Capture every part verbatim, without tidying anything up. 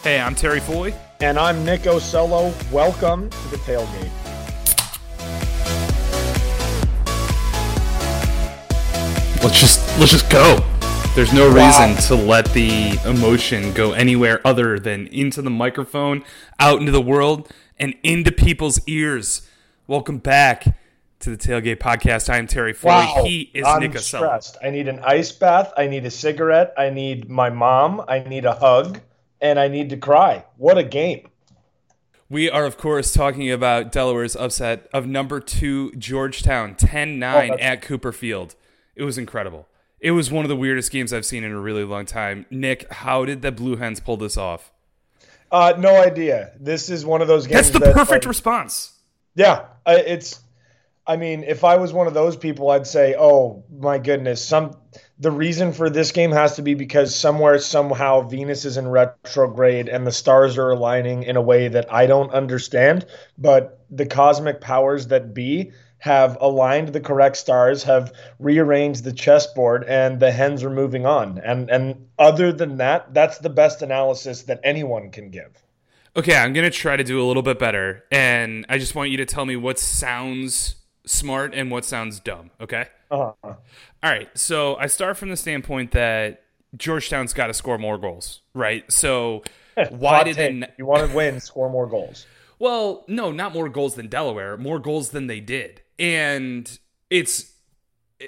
Hey, I'm Terry Foley. And I'm Nick Ocello. Welcome to the Tailgate. Let's just let's just go. There's no Wow. reason to let the emotion go anywhere other than into the microphone, out into the world, and into people's ears. Welcome back to the Tailgate Podcast. I am Terry Foley. Wow. He is I'm Nick Ocello. stressed. I need an ice bath. I need a cigarette. I need my mom. I need a hug. And I need to cry. What a game. We are, of course, talking about Delaware's upset of number two Georgetown, ten nine Oh, at Cooper Field. It was incredible. It was one of the weirdest games I've seen in a really long time. Nick, how did the Blue Hens pull this off? Uh, no idea. This is one of those games. That's the that, perfect like, response. Yeah, I- it's. I mean, if I was one of those people, I'd say, "Oh my goodness!" Some the reason for this game has to be because somewhere, somehow, Venus is in retrograde and the stars are aligning in a way that I don't understand. But the cosmic powers that be have aligned the correct stars, have rearranged the chessboard, and the Hens are moving on. And and other than that, that's the best analysis that anyone can give. Okay, I'm going to try to do a little bit better, and I just want you to tell me what sounds smart and what sounds dumb, okay? Uh-huh. All right, so I start from the standpoint that Georgetown's got to score more goals, right? So why Hot did take. they... n- You want to win, score more goals. Well, no, not more goals than Delaware, more goals than they did. And it's... it-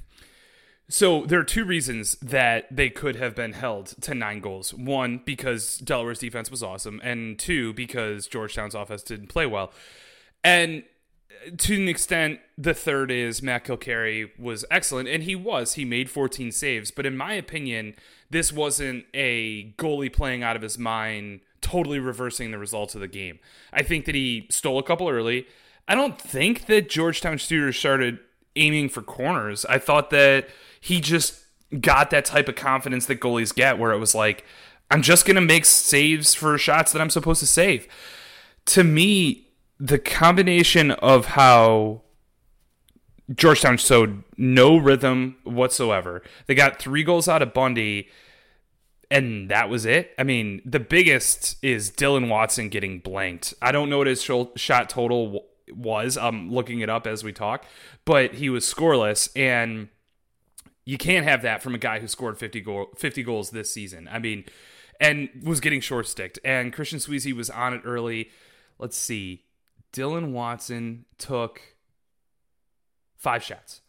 so there are two reasons that they could have been held to nine goals. One, because Delaware's defense was awesome, and two, because Georgetown's offense didn't play well. And to an extent, the third is Matt Kilcarry was excellent, and he was. He made fourteen saves, but in my opinion, this wasn't a goalie playing out of his mind, totally reversing the results of the game. I think that he stole a couple early. I don't think that Georgetown shooters started aiming for corners. I thought that he just got that type of confidence that goalies get, where it was like, I'm just going to make saves for shots that I'm supposed to save. To me, the combination of how Georgetown showed no rhythm whatsoever. They got three goals out of Bundy, and that was it. I mean, the biggest is Dylan Watson getting blanked. I don't know what his shot total w- was. I'm looking it up as we talk, but he was scoreless, and you can't have that from a guy who scored fifty, goal, fifty goals this season. I mean, and was getting short-sticked. And Christian Sweezy was on it early. Let's see. Dylan Watson took five shots.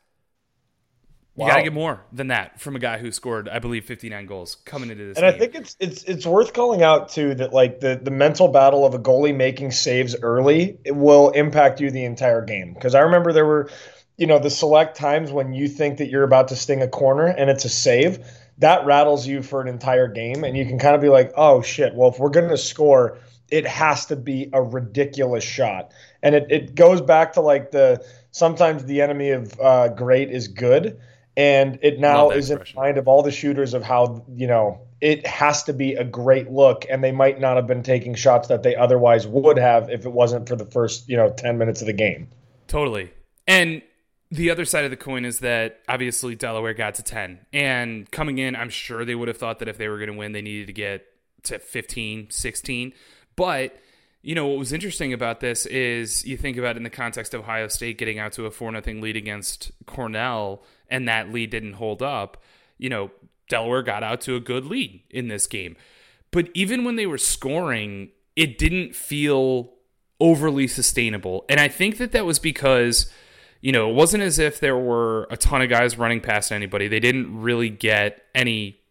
You Wow. got to get more than that from a guy who scored, I believe, fifty-nine goals coming into this And game. I think it's it's it's worth calling out too that like the, the mental battle of a goalie making saves early, it will impact you the entire game. Because I remember there were, you know, the select times when you think that you're about to sting a corner and it's a save, that rattles you for an entire game, and you can kind of be like, oh shit, well if we're gonna score, it has to be a ridiculous shot. And it, it goes back to like the sometimes the enemy of uh, great is good. And it now Love that is in the expression. mind of all the shooters of how, you know, it has to be a great look. And they might not have been taking shots that they otherwise would have if it wasn't for the first, you know, ten minutes of the game. Totally. And the other side of the coin is that obviously Delaware got to ten. And coming in, I'm sure they would have thought that if they were going to win, they needed to get to fifteen, sixteen. But, you know, what was interesting about this is you think about it in the context of Ohio State getting out to a four nothing lead against Cornell, and that lead didn't hold up. You know, Delaware got out to a good lead in this game. But even when they were scoring, it didn't feel overly sustainable. And I think that that was because, you know, it wasn't as if there were a ton of guys running past anybody. They didn't really get any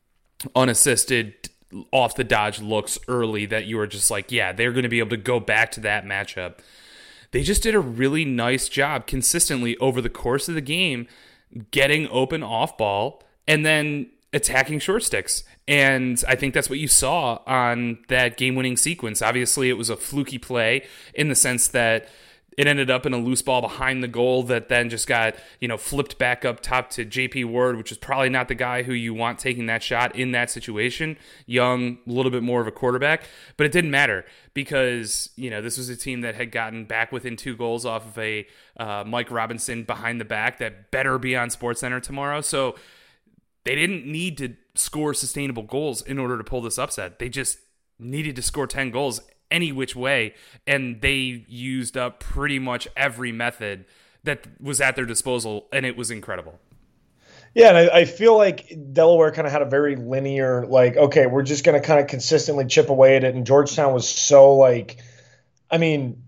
unassisted off the dodge looks early that you were just like, yeah, they're going to be able to go back to that matchup. They just did a really nice job consistently over the course of the game, getting open off ball and then attacking short sticks. And I think that's what you saw on that game-winning sequence. Obviously, it was a fluky play in the sense that it ended up in a loose ball behind the goal that then just got, you know, flipped back up top to J P Ward, which is probably not the guy who you want taking that shot in that situation. Young, a little bit more of a quarterback, but it didn't matter because, you know, this was a team that had gotten back within two goals off of a uh, Mike Robinson behind the back that better be on SportsCenter tomorrow. So they didn't need to score sustainable goals in order to pull this upset. They just needed to score ten goals any which way, and they used up pretty much every method that was at their disposal, and it was incredible. Yeah, and I, I feel like Delaware kind of had a very linear, like, okay, we're just going to kind of consistently chip away at it, and Georgetown was so, like, I mean,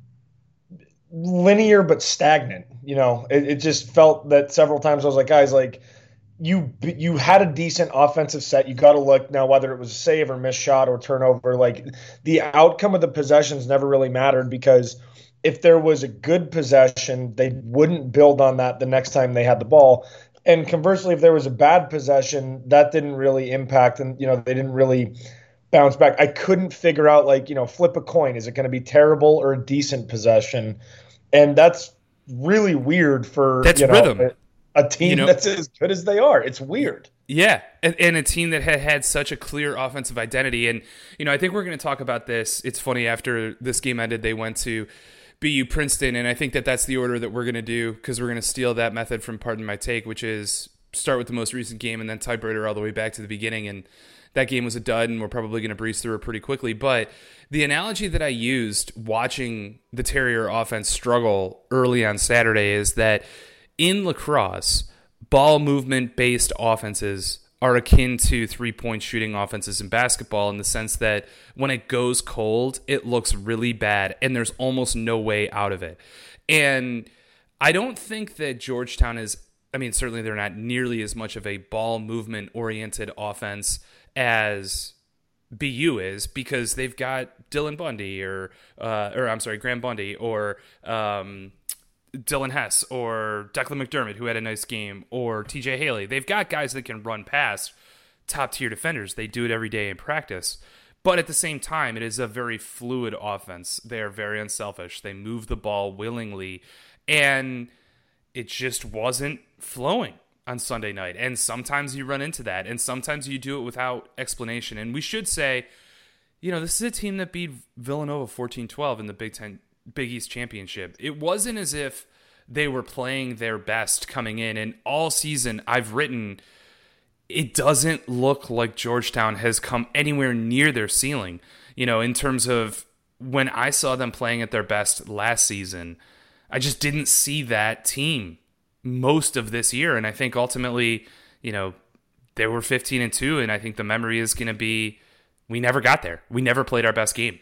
linear but stagnant. You know, it, it just felt that several times I was like, guys, like, you you had a decent offensive set. You got to look now whether it was a save or missed shot or turnover. Like, the outcome of the possessions never really mattered, because if there was a good possession, they wouldn't build on that the next time they had the ball. And conversely, if there was a bad possession, that didn't really impact, and, you know, they didn't really bounce back. I couldn't figure out, like, you know, flip a coin. Is it going to be terrible or a decent possession? And that's really weird for, that's you know, rhythm. A, a team, you know, that's as good as they are. It's weird. Yeah, and, and a team that had had such a clear offensive identity. And, you know, I think we're going to talk about this. It's funny, after this game ended, they went to B U Princeton, and I think that that's the order that we're going to do, because we're going to steal that method from Pardon My Take, which is start with the most recent game and then typewriter all the way back to the beginning. And that game was a dud, and we're probably going to breeze through it pretty quickly. But the analogy that I used watching the Terrier offense struggle early on Saturday is that in lacrosse, ball movement-based offenses are akin to three-point shooting offenses in basketball, in the sense that when it goes cold, it looks really bad, and there's almost no way out of it. And I don't think that Georgetown is, I mean, certainly they're not nearly as much of a ball movement-oriented offense as B U is, because they've got Dylan Bundy or, uh, or I'm sorry, Graham Bundy, or um, Dylan Hess, or Declan McDermott, who had a nice game, or T J Haley. They've got guys that can run past top-tier defenders. They do it every day in practice. But at the same time, it is a very fluid offense. They are very unselfish. They move the ball willingly, and it just wasn't flowing on Sunday night. And sometimes you run into that, and sometimes you do it without explanation. And we should say, you know, this is a team that beat Villanova fourteen twelve in the Big Ten Big East Championship. It wasn't as if they were playing their best coming in. And all season I've written, it doesn't look like Georgetown has come anywhere near their ceiling. You know, in terms of when I saw them playing at their best last season, I just didn't see that team most of this year. And I think ultimately, you know, they were fifteen and two, and I think the memory is going to be, we never got there. We never played our best game.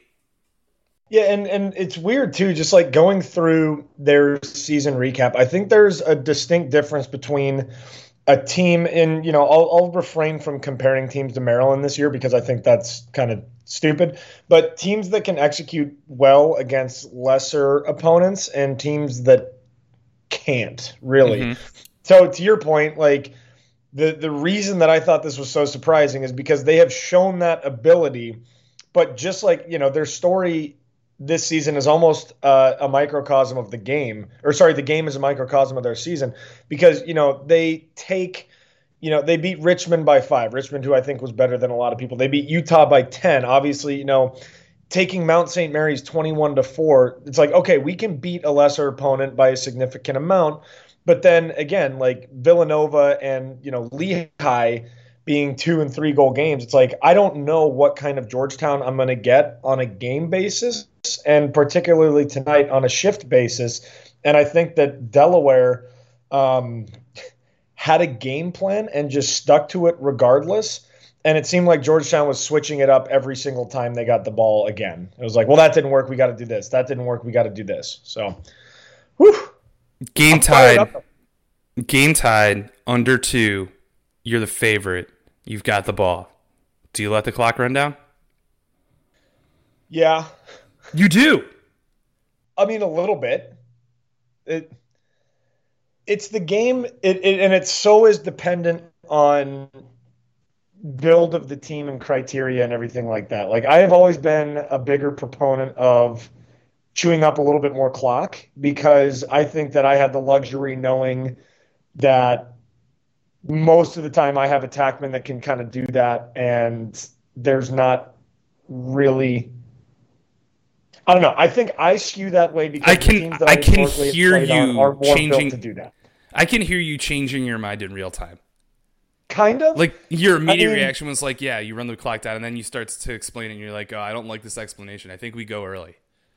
Yeah, and, and it's weird, too, just like going through their season recap. I think there's a distinct difference between a team in, you know, I'll, I'll refrain from comparing teams to Maryland this year, because I think that's kind of stupid, but teams that can execute well against lesser opponents and teams that can't, really. Mm-hmm. So to your point, like, the, the reason that I thought this was so surprising is because they have shown that ability, but just like, you know, their story this season is almost uh, a microcosm of the game, or sorry, the game is a microcosm of their season, because, you know, they take, you know, they beat Richmond by five. Richmond, who I think was better than a lot of people. They beat Utah by ten. Obviously, you know, taking Mount Saint Mary's twenty-one to four. It's like, okay, we can beat a lesser opponent by a significant amount. But then again, like Villanova and, you know, Lehigh being two and three goal games, it's like, I don't know what kind of Georgetown I'm going to get on a game basis, and particularly tonight on a shift basis. And I think that Delaware um, had a game plan and just stuck to it regardless. And it seemed like Georgetown was switching it up every single time they got the ball again. It was like, well, that didn't work. We got to do this. That didn't work. We got to do this. So, whew. Game tied. Game tied. Under two. You're the favorite. You've got the ball. Do you let the clock run down? Yeah. You do? I mean, a little bit. It, it's the game, it, it, and it so is dependent on build of the team and criteria and everything like that. Like, I have always been a bigger proponent of chewing up a little bit more clock, because I think that I had the luxury knowing that most of the time I have attackmen that can kind of do that, and there's not really, I don't know. I think I skew that way because I can, the teams that I I can hear you are more changing built to do that. I can hear you changing your mind in real time. Kind of. Like, your immediate I mean, reaction was like, yeah, you run the clock down, and then you start to explain it, and you're like, oh, I don't like this explanation. I think we go early.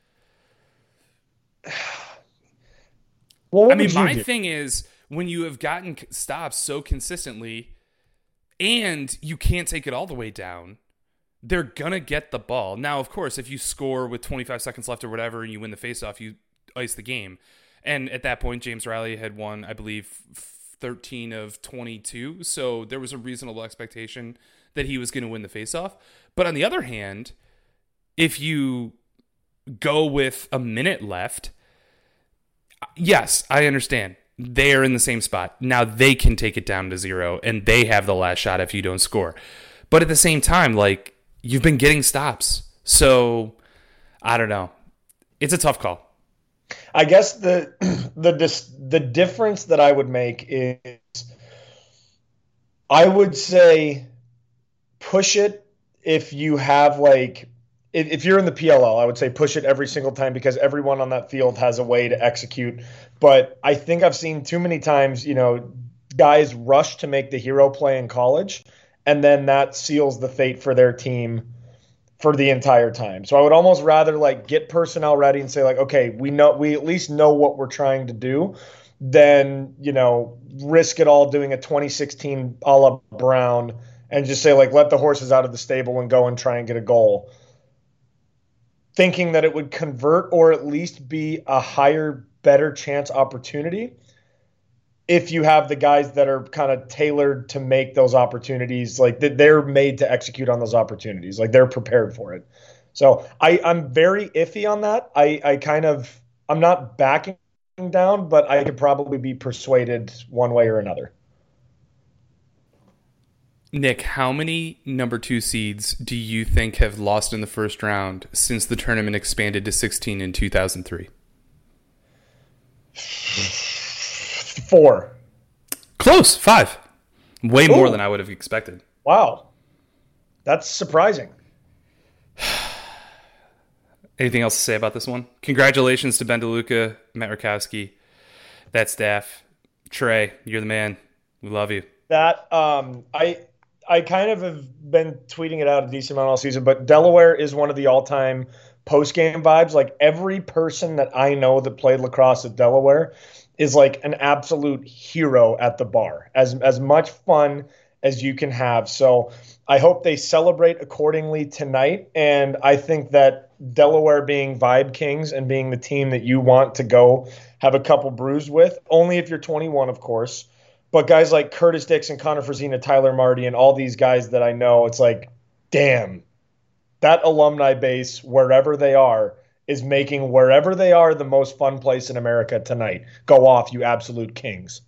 Well, what I mean, would you my do? thing is, when you have gotten stops so consistently and you can't take it all the way down, they're going to get the ball. Now, of course, if you score with twenty-five seconds left or whatever and you win the faceoff, you ice the game. And at that point, James Riley had won, I believe, thirteen of twenty-two. So there was a reasonable expectation that he was going to win the faceoff. But on the other hand, if you go with a minute left, yes, I understand. They are in the same spot. Now they can take it down to zero, and they have the last shot if you don't score. But at the same time, like, you've been getting stops. So, I don't know. It's a tough call. I guess the the dis, the difference that I would make is I would say push it if you have, like, if, if you're in the P L L, I would say push it every single time because everyone on that field has a way to execute. But I think I've seen too many times, you know, guys rush to make the hero play in college, and then that seals the fate for their team for the entire time. So I would almost rather, like, get personnel ready and say, like, okay, we know, we at least know what we're trying to do, than, you know, risk it all doing a twenty sixteen a la Brown and just say, like, let the horses out of the stable and go and try and get a goal, thinking that it would convert or at least be a higher, better chance opportunity if you have the guys that are kind of tailored to make those opportunities, like they're made to execute on those opportunities, like they're prepared for it. So I, I'm very iffy on that. I, I kind of, I'm not backing down, but I could probably be persuaded one way or another. Nick, how many number two seeds do you think have lost in the first round since the tournament expanded to sixteen in two thousand three? Four. Close. Five. Way Ooh. More than I would have expected. Wow. That's surprising. Anything else to say about this one? Congratulations to Ben DeLuca, Matt Rakowski, that staff. Trey, you're the man. We love you. That um, I I kind of have been tweeting it out a decent amount all season, but Delaware is one of the all-time post-game vibes. Like, every person that I know that played lacrosse at Delaware is like an absolute hero at the bar, as as much fun as you can have. So I hope they celebrate accordingly tonight, and I think that Delaware being Vibe Kings and being the team that you want to go have a couple brews with, only if you're twenty-one, of course. But guys like Curtis Dixon, Connor Frazina, Tyler Marty, and all these guys that I know, it's like, damn, that alumni base, wherever they are, is making wherever they are the most fun place in America tonight. Go off, you absolute kings.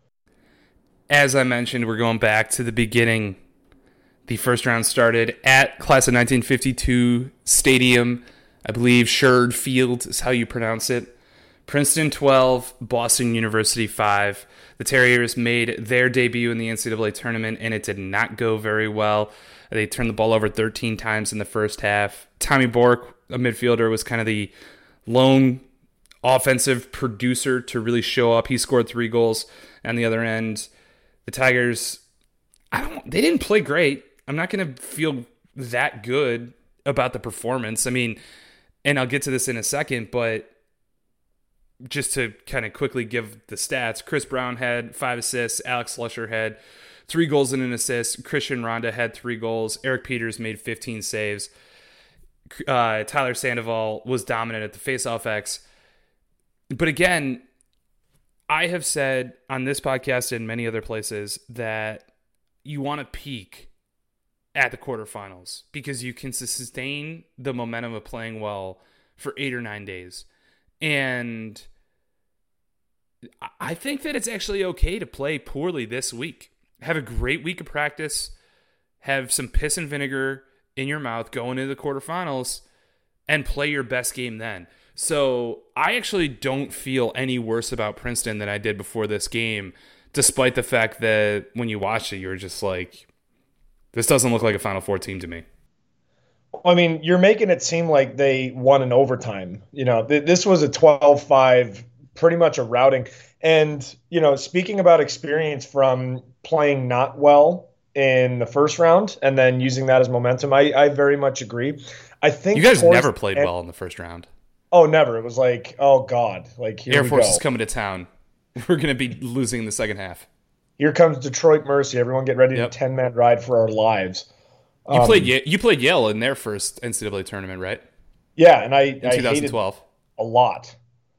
As I mentioned, we're going back to the beginning. The first round started at Class of nineteen fifty-two Stadium. I believe Sherd Field is how you pronounce it. Princeton twelve, Boston University five. The Terriers made their debut in the N C double A tournament, and it did not go very well. They turned the ball over thirteen times in the first half. Tommy Bork, a midfielder, was kind of the lone offensive producer to really show up. He scored three goals. On the other end, the Tigers, I don't, they didn't play great. I'm not going to feel that good about the performance. I mean, and I'll get to this in a second, but just to kind of quickly give the stats, Chris Brown had five assists, Alex Slusher had three goals and an assist, Christian Ronda had three goals, Eric Peters made fifteen saves, uh, Tyler Sandoval was dominant at the faceoff X. But again, I have said on this podcast and many other places that you want to peak at the quarterfinals because you can sustain the momentum of playing well for eight or nine days. And I think that it's actually okay to play poorly this week. Have a great week of practice, have some piss and vinegar in your mouth going into the quarterfinals, and play your best game then. So I actually don't feel any worse about Princeton than I did before this game, despite the fact that when you watch it, you're just like, this doesn't look like a Final Four team to me. I mean, you're making it seem like they won in overtime. You know, th- this was a twelve five, pretty much a routing. And, you know, speaking about experience from playing not well in the first round and then using that as momentum, I, I very much agree. I You think guys towards never played the end, well in the first round. oh, never. It was like, oh God, like here Air we Force go. is coming to town. We're going to be losing in the second half. Here comes Detroit Mercy. Everyone get ready to Yep. ten man ride for our lives. You played Um, Ye- you played Yale in their first N C double A tournament, right? yeah, and I, In I hated twenty twelve. a lot.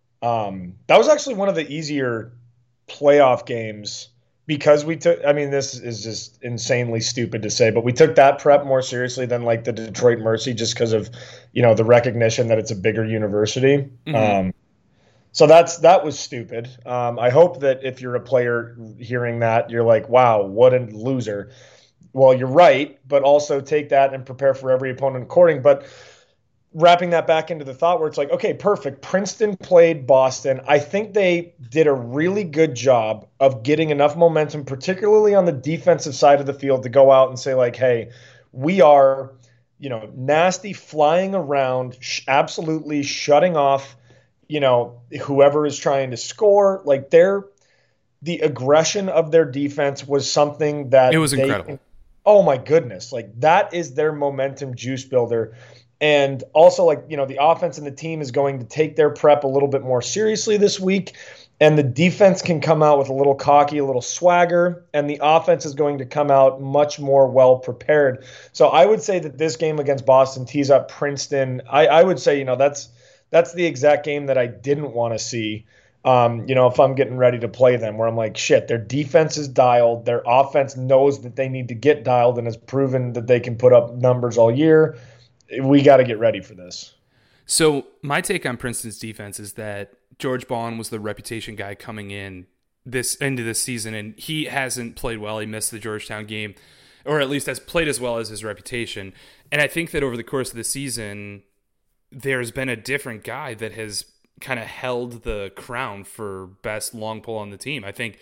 Um, that was actually one of the easier playoff games because we took, I mean, this is just insanely stupid to say, but we took that prep more seriously than like the Detroit Mercy just because of, you know, the recognition that it's a bigger university. Mm-hmm. Um, so that's that was stupid. Um, I hope that if you're a player hearing that, you're like, wow, what a loser. Well, you're right, but also take that and prepare for every opponent according. But wrapping that back into the thought where it's like, okay, perfect. Princeton played Boston. I think they did a really good job of getting enough momentum, particularly on the defensive side of the field, to go out and say, like, hey, we are, you know, nasty, flying around, sh- absolutely shutting off, you know, whoever is trying to score. Like, they're the aggression of their defense was something It that was they, incredible. oh my goodness, like that is their momentum juice builder. And also, like, you know, the offense and the team is going to take their prep a little bit more seriously this week. And the defense can come out with a little cocky, a little swagger, and the offense is going to come out much more well prepared. So I would say that this game against Boston tees up Princeton. I, I would say, you know, that's that's the exact game that I didn't want to see. Um, you know, if I'm getting ready to play them, where I'm like, shit, their defense is dialed, their offense knows that they need to get dialed and has proven that they can put up numbers all year. We got to get ready for this. So my take on Princeton's defense is that George Bond was the reputation guy coming in this into this season, and he hasn't played well. He missed the Georgetown game, or at least has played as well as his reputation. And I think that over the course of the season, there's been a different guy that has kind of held the crown for best long pull on the team. I think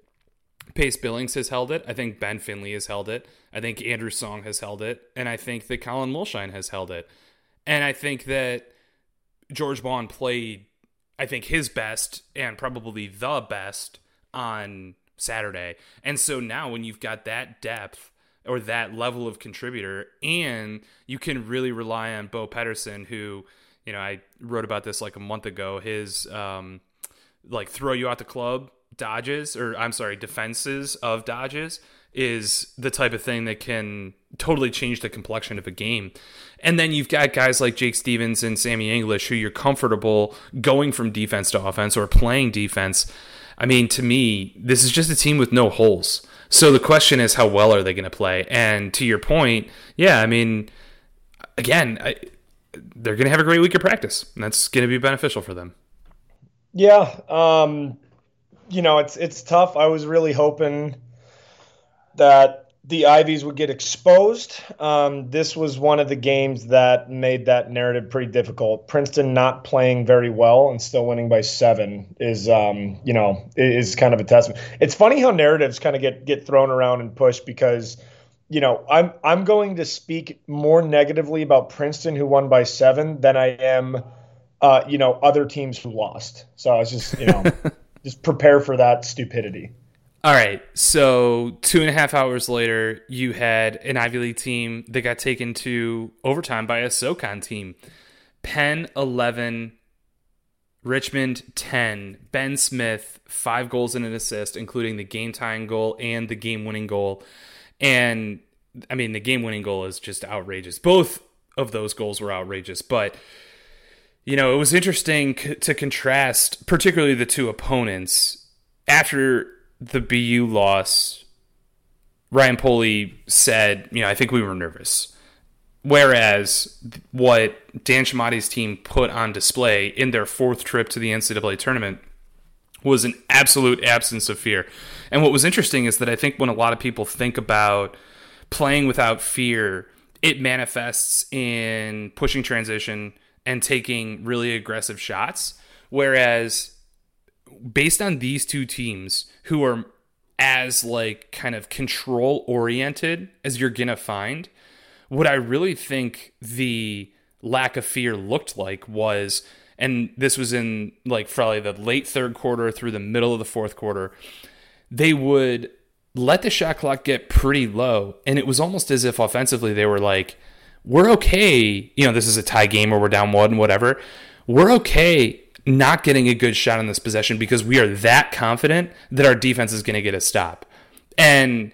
Pace Billings has held it. I think Ben Finley has held it. I think Andrew Song has held it. And I think that Colin Mulshine has held it. And I think that George Bond played, I think, his best and probably the best on Saturday. And so now when you've got that depth or that level of contributor, and you can really rely on Bo Pedersen, who, you know, I wrote about this like a month ago, his um, like throw you out the club dodges, or I'm sorry, defenses of dodges is the type of thing that can totally change the complexion of a game. And then you've got guys like Jake Stevens and Sammy English who you're comfortable going from defense to offense or playing defense. I mean, to me, this is just a team with no holes. So the question is, how well are they going to play? And to your point, yeah, I mean, again, I, they're going to have a great week of practice, and that's going to be beneficial for them. Yeah, um, you know, it's it's tough. I was really hoping that the Ivies would get exposed. Um, this was one of the games that made that narrative pretty difficult. Princeton not playing very well and still winning by seven is, um, you know, is kind of a testament. It's funny how narratives kind of get get thrown around and pushed because, you know, I'm I'm going to speak more negatively about Princeton who won by seven than I am, uh, you know, other teams who lost. So I was just, you know, just prepare for that stupidity. All right, so two and a half hours later, you had an Ivy League team that got taken to overtime by a SoCon team. Penn eleven, Richmond ten. Ben Smith, five goals and an assist, including the game-tying goal and the game-winning goal. And, I mean, the game-winning goal is just outrageous. Both of those goals were outrageous, but, you know, it was interesting c- to contrast, particularly the two opponents. After the B U loss, Ryan Poley said, you know, I think we were nervous. Whereas what Dan Chamotti's team put on display in their fourth trip to the N C double A tournament was an absolute absence of fear. And what was interesting is that I think when a lot of people think about playing without fear, it manifests in pushing transition and taking really aggressive shots. Whereas based on these two teams who are as like kind of control oriented as you're going to find, what I really think the lack of fear looked like was and this was in like probably the late third quarter through the middle of the fourth quarter, they would let the shot clock get pretty low. And it was almost as if offensively they were like, we're okay. You know, this is a tie game or we're down one, whatever. We're okay not getting a good shot on this possession because we are that confident that our defense is going to get a stop. And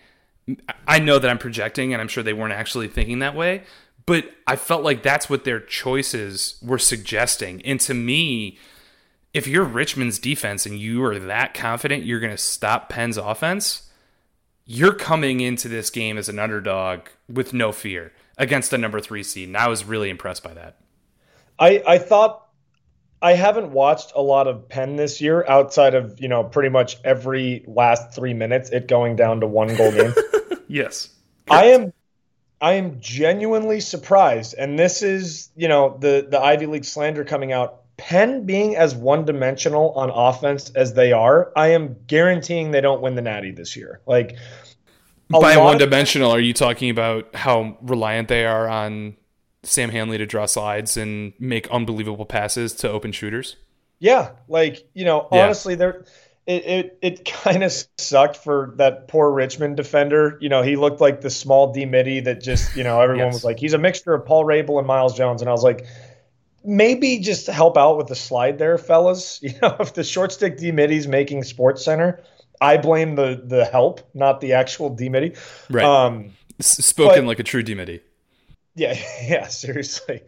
I know that I'm projecting, and I'm sure they weren't actually thinking that way, but I felt like that's what their choices were suggesting. And to me, if you're Richmond's defense and you are that confident you're going to stop Penn's offense, you're coming into this game as an underdog with no fear against the number three seed. And I was really impressed by that. I, I thought I haven't watched a lot of Penn this year outside of, you know, pretty much every last three minutes, it going down to one goal game. Yes. Correct. I am I am genuinely surprised. And this is, you know, the, the Ivy League slander coming out. Penn being as one-dimensional on offense as they are, I am guaranteeing they don't win the Natty this year. Like, by one-dimensional, are you talking about how reliant they are on Sam Hanley to draw slides and make unbelievable passes to open shooters? Yeah, like, you know, Yeah. honestly, there it it, it kind of sucked for that poor Richmond defender. You know, he looked like the small D Mitty that just, you know, everyone Yes. was like, he's a mixture of Paul Rabel and Miles Jones. And I was like, maybe just help out with the slide there, fellas. You know, if the short stick D Mitty's making Sports Center, I blame the the help, not the actual D Mitty. Right. Um, S- Spoken but- like a true D-Mitty. Yeah, yeah, seriously.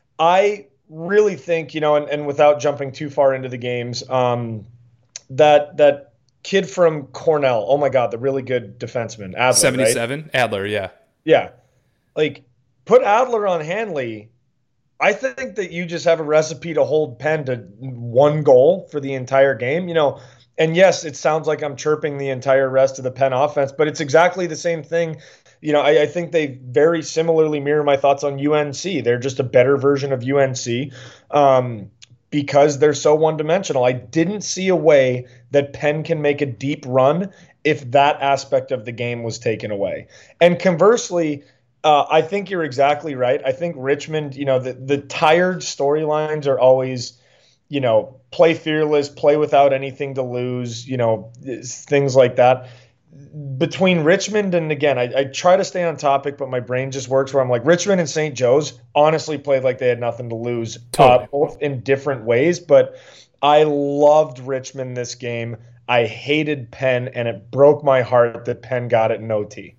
I really think, you know, and, and without jumping too far into the games, um, that that kid from Cornell, oh my God, the really good defenseman, Adler, seventy-seven? right? Adler, yeah. Yeah. Like, put Adler on Hanley. I think that you just have a recipe to hold Penn to one goal for the entire game, you know. And yes, it sounds like I'm chirping the entire rest of the Penn offense, but it's exactly the same thing. You know, I, I think they very similarly mirror my thoughts on U N C. They're just a better version of U N C um, because they're so one-dimensional. I didn't see a way that Penn can make a deep run if that aspect of the game was taken away. And conversely, uh, I think you're exactly right. I think Richmond, you know, the, the tired storylines are always, you know, play fearless, play without anything to lose, you know, things like that. Between Richmond and, again, I, I try to stay on topic, but my brain just works where I'm like, Richmond and Saint Joe's honestly played like they had nothing to lose, Totally. uh, both in different ways. But I loved Richmond this game. I hated Penn, and it broke my heart that Penn got it in O T.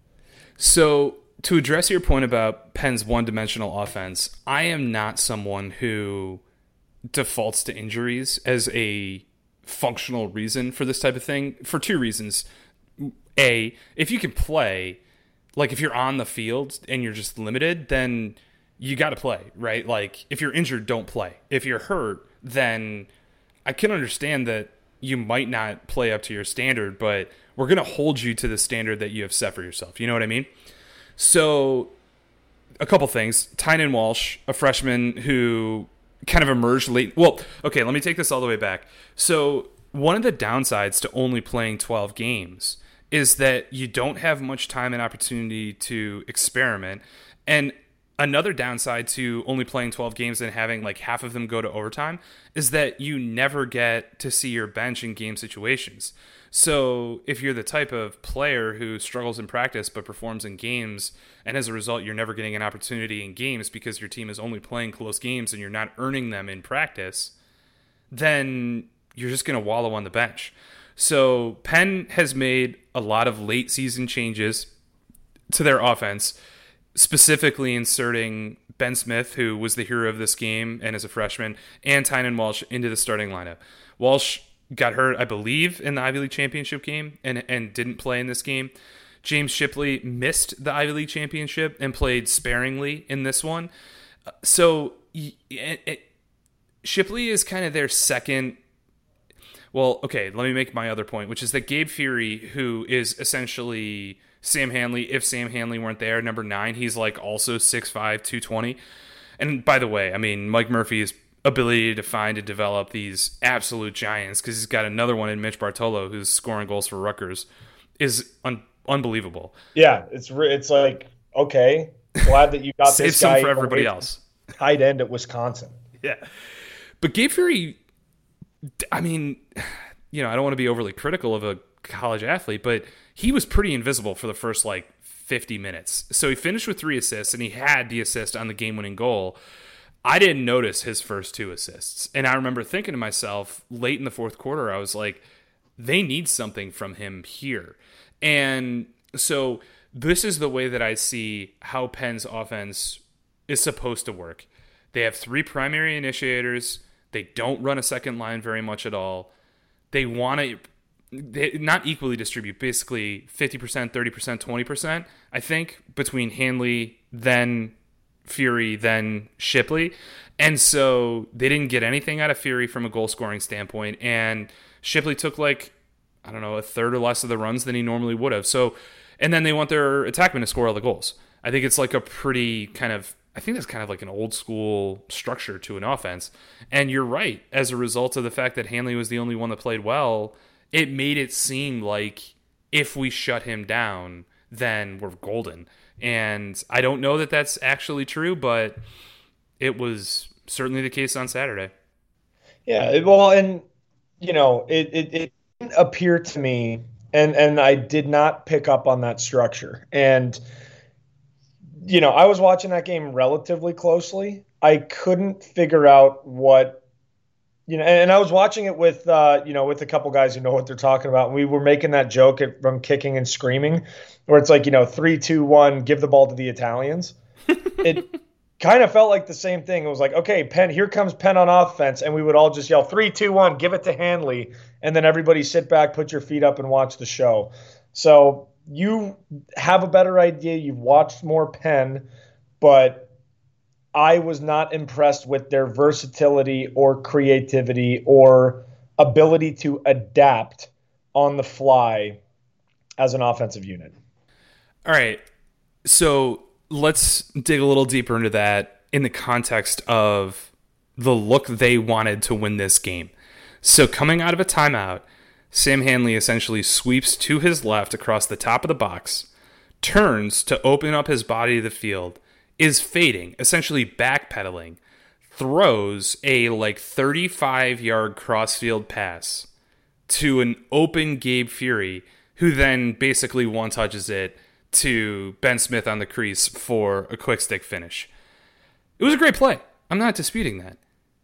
So to address your point about Penn's one-dimensional offense, I am not someone who defaults to injuries as a functional reason for this type of thing for two reasons. A, if you can play, like if you're on the field and you're just limited, then you got to play, right? Like if you're injured, don't play. If you're hurt, then I can understand that you might not play up to your standard, but we're going to hold you to the standard that you have set for yourself. You know what I mean? So a couple things. Tynan Walsh, a freshman who kind of emerged late. Well, okay, let me take this all the way back. So one of the downsides to only playing twelve games is that you don't have much time and opportunity to experiment. And another downside to only playing twelve games and having like half of them go to overtime is that you never get to see your bench in game situations. So if you're the type of player who struggles in practice but performs in games, and as a result you're never getting an opportunity in games because your team is only playing close games and you're not earning them in practice, then you're just going to wallow on the bench. So Penn has made a lot of late season changes to their offense, specifically inserting Ben Smith, who was the hero of this game and is a freshman, and Tynan Walsh into the starting lineup. Walsh got hurt, I believe, in the Ivy League championship game and, and didn't play in this game. James Shipley missed the Ivy League championship and played sparingly in this one. So it, it, Shipley is kind of their second. Well, okay, let me make my other point, which is that Gabe Fury, who is essentially Sam Hanley, if Sam Hanley weren't there, number nine, he's like also six five, two twenty. And by the way, I mean, Mike Murphy's ability to find and develop these absolute giants, because he's got another one in Mitch Bartolo who's scoring goals for Rutgers, is un- unbelievable. Yeah, it's re- it's like, okay, glad that you got Save this some guy for everybody away from else. tight end at Wisconsin. Yeah. But Gabe Fury, I mean, you know, I don't want to be overly critical of a college athlete, but he was pretty invisible for the first like fifty minutes. So he finished with three assists, and he had the assist on the game-winning goal. I didn't notice his first two assists. And I remember thinking to myself late in the fourth quarter, I was like, they need something from him here. And so this is the way that I see how Penn's offense is supposed to work. They have three primary initiators. They don't run a second line very much at all. They want to they not equally distribute, basically fifty percent, thirty percent, twenty percent, I think, between Hanley, then Fury, then Shipley. And so they didn't get anything out of Fury from a goal scoring standpoint. And Shipley took like, I don't know, a third or less of the runs than he normally would have. So, and then they want their attackmen to score all the goals. I think it's like a pretty kind of, I think that's kind of like an old school structure to an offense. And you're right. As a result of the fact that Hanley was the only one that played well, it made it seem like if we shut him down, then we're golden. And I don't know that that's actually true, but it was certainly the case on Saturday. Yeah, well, and, you know, it, it, it didn't appear to me, and, and I did not pick up on that structure. And, you know, I was watching that game relatively closely. I couldn't figure out what, you know, and, and I was watching it with, uh, you know, with a couple guys who know what they're talking about. And we were making that joke at, from Kicking and Screaming, where it's like, you know, three, two, one, give the ball to the Italians. It kind of felt like the same thing. It was like, okay, Penn, here comes Penn on offense. And we would all just yell three, two, one, give it to Hanley. And then everybody sit back, put your feet up and watch the show. So you have a better idea. You've watched more Penn, but I was not impressed with their versatility or creativity or ability to adapt on the fly as an offensive unit. All right. So let's dig a little deeper into that in the context of the look they wanted to win this game. So coming out of a timeout, Sam Hanley essentially sweeps to his left across the top of the box, turns to open up his body to the field, is fading, essentially backpedaling, throws a like thirty-five-yard crossfield pass to an open Gabe Fury, who then basically one-touches it to Ben Smith on the crease for a quick stick finish. It was a great play. I'm not disputing that.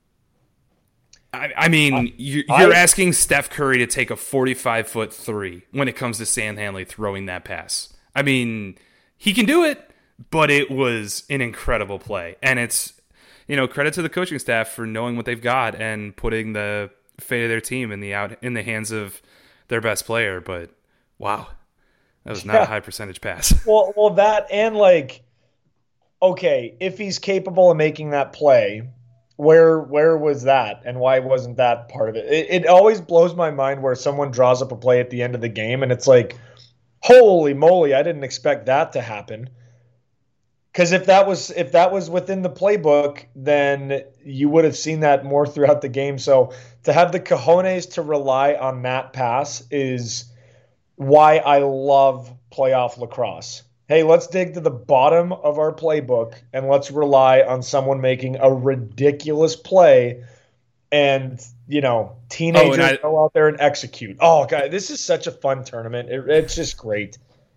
I, I mean, I, you're, you're I, asking Steph Curry to take a forty-five-foot three when it comes to Sam Hanley throwing that pass. I mean, he can do it, but it was an incredible play. And it's, you know, credit to the coaching staff for knowing what they've got and putting the fate of their team in the out in the hands of their best player. But wow, that was not yeah. a high percentage pass. Well, well, that and like, okay, if he's capable of making that play, where where was that, and why wasn't that part of it? It, it always blows my mind where someone draws up a play at the end of the game, and it's like, holy moly, I didn't expect that to happen. Because if that was if that was within the playbook, then you would have seen that more throughout the game. So to have the cojones to rely on that pass is why I love playoff lacrosse. Hey, let's dig to the bottom of our playbook and let's rely on someone making a ridiculous play and, you know, teenagers oh, and I, go out there and execute. Oh, God, this is such a fun tournament. It, it's just great.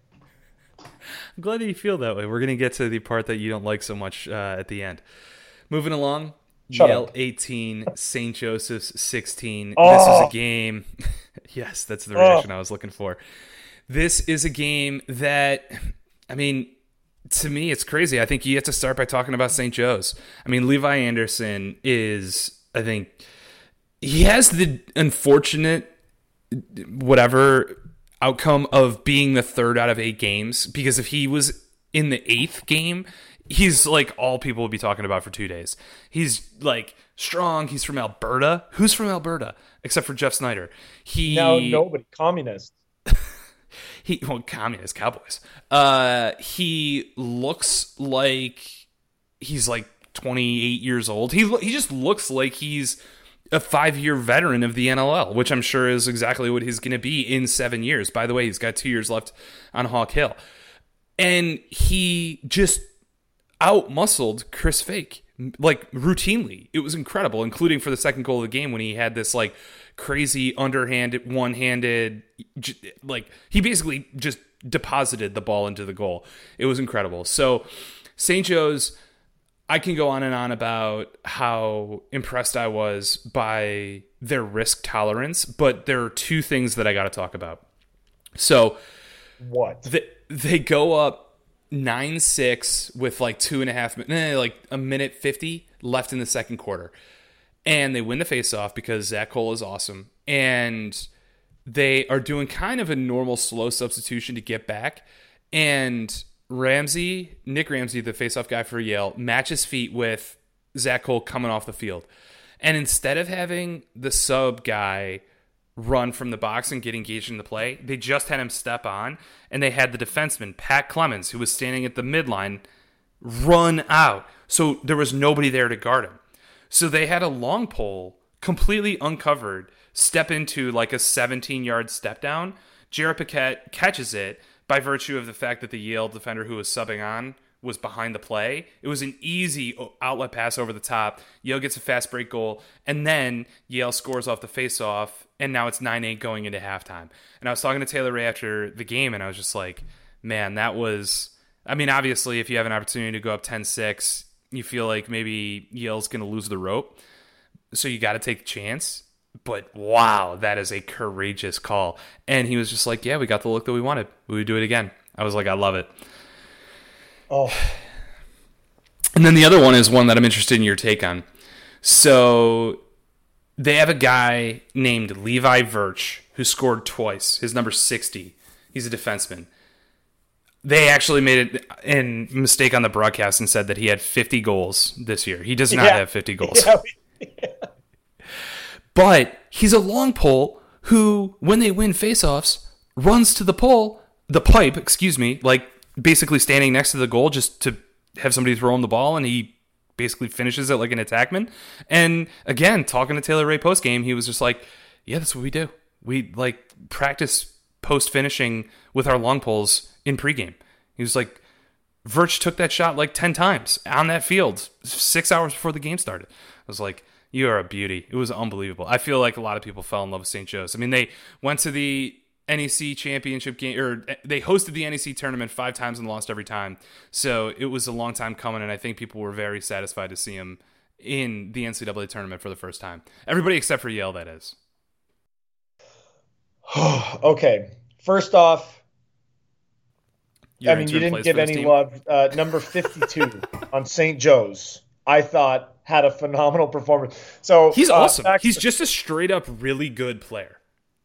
I'm glad that you feel that way. We're going to get to the part that you don't like so much uh, at the end. Moving along, Shut Yale up. eighteen, Saint Joseph's sixteen. Oh. This is a game. Yes, that's the reaction oh. I was looking for. This is a game that, I mean, to me, it's crazy. I think you have to start by talking about Saint Joe's. I mean, Levi Anderson is, I think, he has the unfortunate, whatever, outcome of being the third out of eight games, because if he was in the eighth game, he's like all people would be talking about for two days. He's like strong. He's from Alberta. Who's from Alberta except for Jeff Snyder? He no nobody communist. he well communist Cowboys. Uh, he looks like he's like twenty-eight years old. He he just looks like he's a five-year veteran of the N L L, which I'm sure is exactly what he's going to be in seven years. By the way, he's got two years left on Hawk Hill. And he just out-muscled Chris Fake. like routinely. It was incredible, including for the second goal of the game when he had this like crazy underhanded, one-handed, like he basically just deposited the ball into the goal. It was incredible. So Saint Joe's, I can go on and on about how impressed I was by their risk tolerance, but there are two things that I got to talk about. So what? They, they go up nine six with like two and a half minutes, like a minute fifty left in the second quarter. And they win the faceoff because Zach Cole is awesome. And they are doing kind of a normal slow substitution to get back. And Ramsey, Nick Ramsey, the faceoff guy for Yale, matches feet with Zach Cole coming off the field. And instead of having the sub guy run from the box and get engaged in the play, they just had him step on, and they had the defenseman, Pat Clemens, who was standing at the midline, run out. So there was nobody there to guard him. So they had a long pole, completely uncovered, step into like a seventeen-yard step down. Jared Paquette catches it by virtue of the fact that the Yale defender who was subbing on was behind the play. It was an easy outlet pass over the top. Yale gets a fast break goal, and then Yale scores off the faceoff, and now it's nine eight going into halftime. And I was talking to Taylor Ray after the game, and I was just like, man, that was... I mean, obviously, if you have an opportunity to go up ten six, you feel like maybe Yale's going to lose the rope, so you got to take the chance. But wow, that is a courageous call. And he was just like, yeah, we got the look that we wanted. We would do it again. I was like, I love it. Oh. And then the other one is one that I'm interested in your take on. So they have a guy named Levi Virch who scored twice. His number sixty. He's a defenseman. They actually made a mistake on the broadcast and said that he had fifty goals this year. He does not yeah. have fifty goals. Yeah. Yeah. But he's a long pole who, when they win faceoffs, runs to the pole, the pipe, excuse me, like basically standing next to the goal just to have somebody throw him the ball, and he basically finishes it like an attackman. And again, talking to Taylor Ray post-game, he was just like, yeah, that's what we do. We like practice post-finishing with our long poles in pregame. He was like, Virch took that shot like ten times on that field six hours before the game started. I was like, you are a beauty. It was unbelievable. I feel like a lot of people fell in love with Saint Joe's. I mean, they went to the N E C championship game, or they hosted the N E C tournament five times and lost every time. So it was a long time coming, and I think people were very satisfied to see him in the N C double A tournament for the first time. Everybody except for Yale, that is. Okay. First off, Your I mean, you didn't give any team? love. Uh, number fifty-two on Saint Joe's, I thought, had a phenomenal performance. So he's uh, awesome. back- He's just a straight up really good player.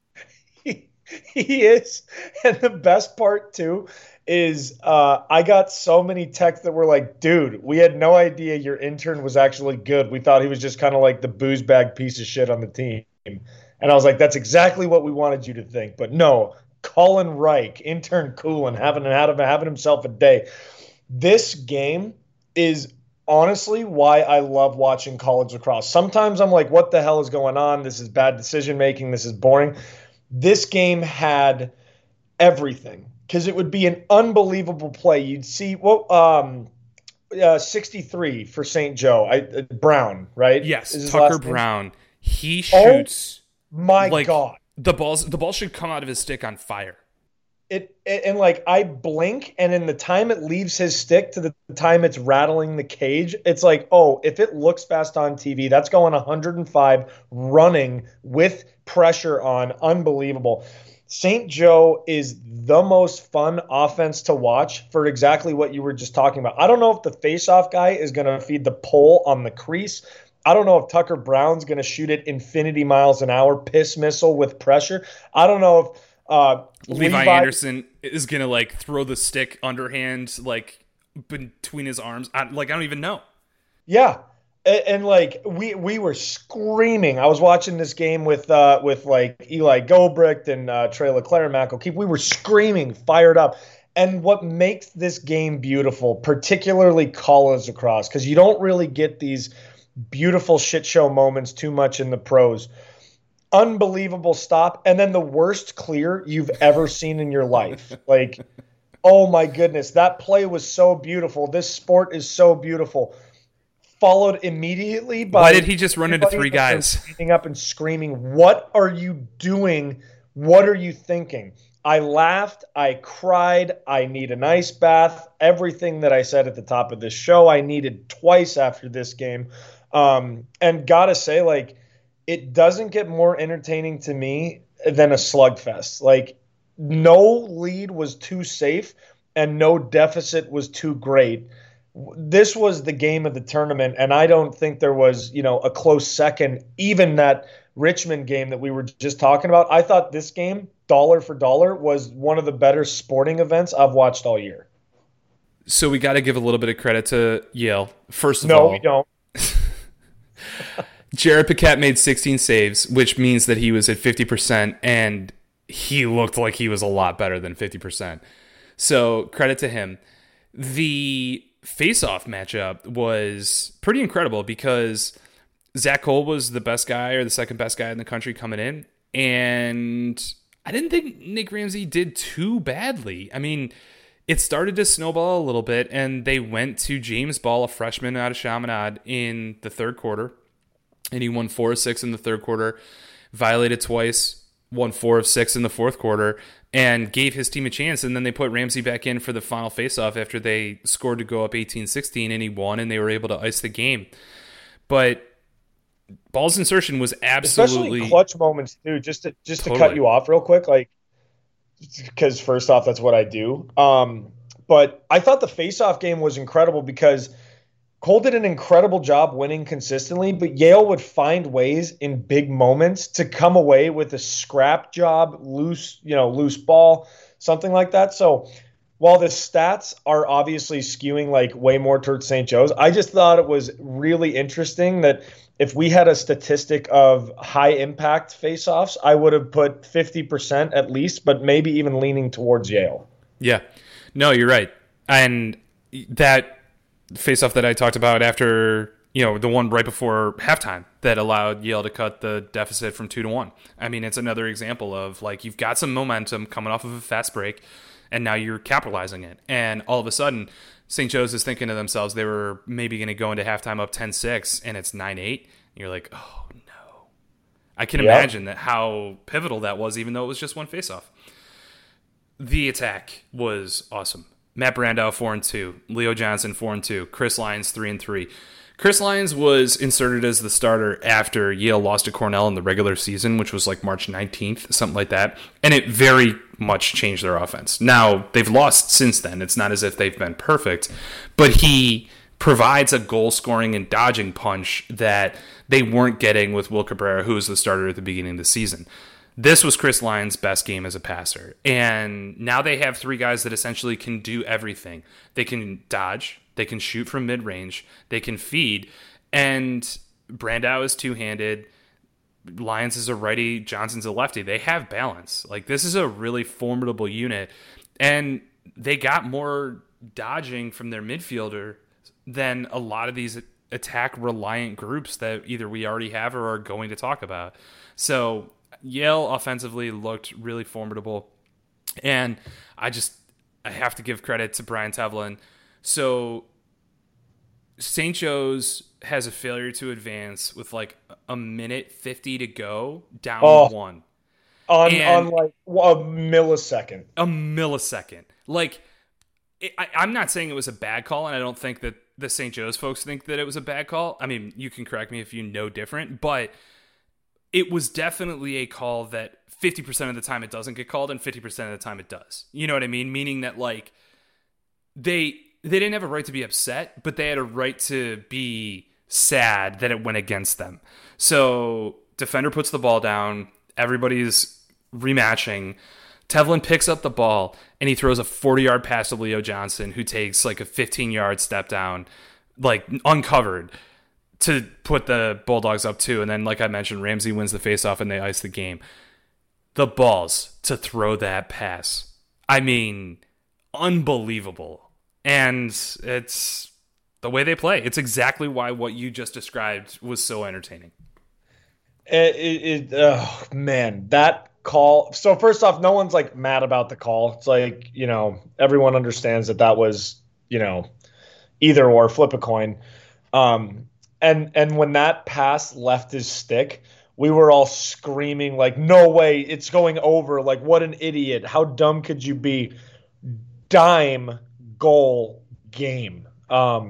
He, he is. And the best part, too, is uh, I got so many texts that were like, dude, we had no idea your intern was actually good. We thought he was just kind of like the booze bag piece of shit on the team. And I was like, that's exactly what we wanted you to think. But no, Colin Reich, intern Coolin, having, having, having himself a day. This game is honestly why I love watching college lacrosse. Sometimes I'm like, what the hell is going on? This is bad decision making. This is boring. This game had everything because it would be an unbelievable play. You'd see well, um, uh, sixty-three for Saint Joe. I, uh, Brown, right? Yes, Is his Tucker last name? Brown. He shoots. Oh my like, God. The balls. The ball should come out of his stick on fire. It, it and like I blink, and in the time it leaves his stick to the time it's rattling the cage, it's like, oh, if it looks fast on T V, that's going one hundred five running with pressure on. Unbelievable. Saint Joe is the most fun offense to watch for exactly what you were just talking about. I don't know if the faceoff guy is going to feed the pole on the crease. I don't know if Tucker Brown's going to shoot it infinity miles an hour, piss missile with pressure. I don't know if Uh, Levi, Levi Anderson is gonna like throw the stick underhand like between his arms. I, like I don't even know. Yeah, and, and like we we were screaming. I was watching this game with uh, with like Eli Gobricht and uh, Trey Leclerc and Mac O'Keefe. We were screaming, fired up. And what makes this game beautiful, particularly college lacrosse, because you don't really get these beautiful shit show moments too much in the pros. Unbelievable stop, and then the worst clear you've ever seen in your life. Like, oh my goodness, that play was so beautiful. This sport is so beautiful. followed immediately by why did he just run into three guys standing up and screaming, "What are you doing? What are you thinking?" I laughed, I cried, I need an ice bath. Everything that I said at the top of this show, I needed twice after this game. Um, and gotta say, like, it doesn't get more entertaining to me than a slugfest. Like, no lead was too safe and no deficit was too great. This was the game of the tournament, and I don't think there was, you know, a close second. Even that Richmond game that we were just talking about, I thought this game, dollar for dollar, was one of the better sporting events I've watched all year. So we got to give a little bit of credit to Yale. First of no, all, no, we don't. Jared Paquette made sixteen saves, which means that he was at fifty percent, and he looked like he was a lot better than fifty percent. So credit to him. The face-off matchup was pretty incredible because Zach Cole was the best guy or the second best guy in the country coming in, and I didn't think Nick Ramsey did too badly. I mean, it started to snowball a little bit, and they went to James Ball, a freshman out of Chaminade, in the third quarter. And he won four of six in the third quarter, violated twice, won four of six in the fourth quarter, and gave his team a chance. And then they put Ramsey back in for the final faceoff after they scored to go up eighteen sixteen, and he won, and they were able to ice the game. But Ball's insertion was absolutely... Especially clutch moments, too, just to, just Totally. to cut you off real quick, like, because first off, that's what I do. Um, but I thought the faceoff game was incredible because Cole did an incredible job winning consistently, but Yale would find ways in big moments to come away with a scrap job, loose, you know, loose ball, something like that. So while the stats are obviously skewing like way more towards Saint Joe's, I just thought it was really interesting that if we had a statistic of high impact face-offs, I would have put fifty percent at least, but maybe even leaning towards Yale. Yeah. No, you're right. And that face-off that I talked about after, you know, the one right before halftime that allowed Yale to cut the deficit from two to one. I mean, it's another example of, like, you've got some momentum coming off of a fast break, and now you're capitalizing it. And all of a sudden, Saint Joe's is thinking to themselves they were maybe going to go into halftime up ten six, and it's nine eight. And you're like, oh, no. I can Yeah. imagine that how pivotal that was, even though it was just one face-off. The attack was awesome. Matt Brandau, four and two. Leo Johnson, four and two. Chris Lyons, three and three. Chris Lyons was inserted as the starter after Yale lost to Cornell in the regular season, which was like March nineteenth, something like that. And it very much changed their offense. Now, they've lost since then. It's not as if they've been perfect. But he provides a goal-scoring and dodging punch that they weren't getting with Will Cabrera, who was the starter at the beginning of the season. This was Chris Lyons' best game as a passer. And now they have three guys that essentially can do everything. They can dodge, they can shoot from mid-range, they can feed, and Brandau is two-handed, Lyons is a righty, Johnson's a lefty. They have balance. Like, this is a really formidable unit, and they got more dodging from their midfielder than a lot of these attack-reliant groups that either we already have or are going to talk about. So Yale offensively looked really formidable, and I just I have to give credit to Brian Tevlin. So Saint Joe's has a failure to advance with like a minute fifty to go, down Oh. one. On, And- on like a millisecond. A millisecond. Like, it, I, I'm not saying it was a bad call, and I don't think that the Saint Joe's folks think that it was a bad call. I mean, you can correct me if you know different, but it was definitely a call that fifty percent of the time it doesn't get called and fifty percent of the time it does. You know what I mean? Meaning that, like, they they didn't have a right to be upset, but they had a right to be sad that it went against them. So defender puts the ball down. Everybody's rematching. Tevlin picks up the ball, and he throws a forty-yard pass to Leo Johnson, who takes like a fifteen-yard step down, like uncovered, to put the Bulldogs up two. And then, like I mentioned, Ramsey wins the faceoff, and they ice the game. The balls to throw that pass. I mean, unbelievable. And it's the way they play. It's exactly why what you just described was so entertaining. It, it, it, oh, man, that call. So first off, no one's like mad about the call. It's like, you know, everyone understands that that was, you know, either or, flip a coin. Um, and and when that pass left his stick, we were all screaming like, "No way, it's going over! Like, what an idiot! How dumb could you be?" Dime goal game. Um,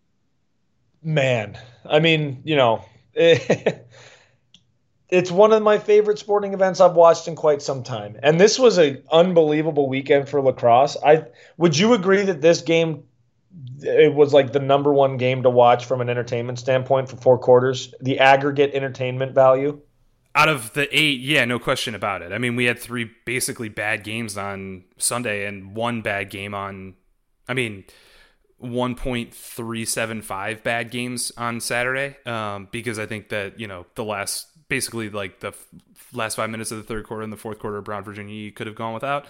man, I mean, you know, it, it's one of my favorite sporting events I've watched in quite some time. And this was an unbelievable weekend for lacrosse. I would you agree that this game it was like the number one game to watch from an entertainment standpoint for four quarters, the aggregate entertainment value? Out of the eight, yeah, no question about it. I mean, we had three basically bad games on Sunday and one bad game on, I mean, one point three seven five bad games on Saturday. Um, because I think that, you know, the last, basically like the f- last five minutes of the third quarter and the fourth quarter of Brown, Virginia, you could have gone without.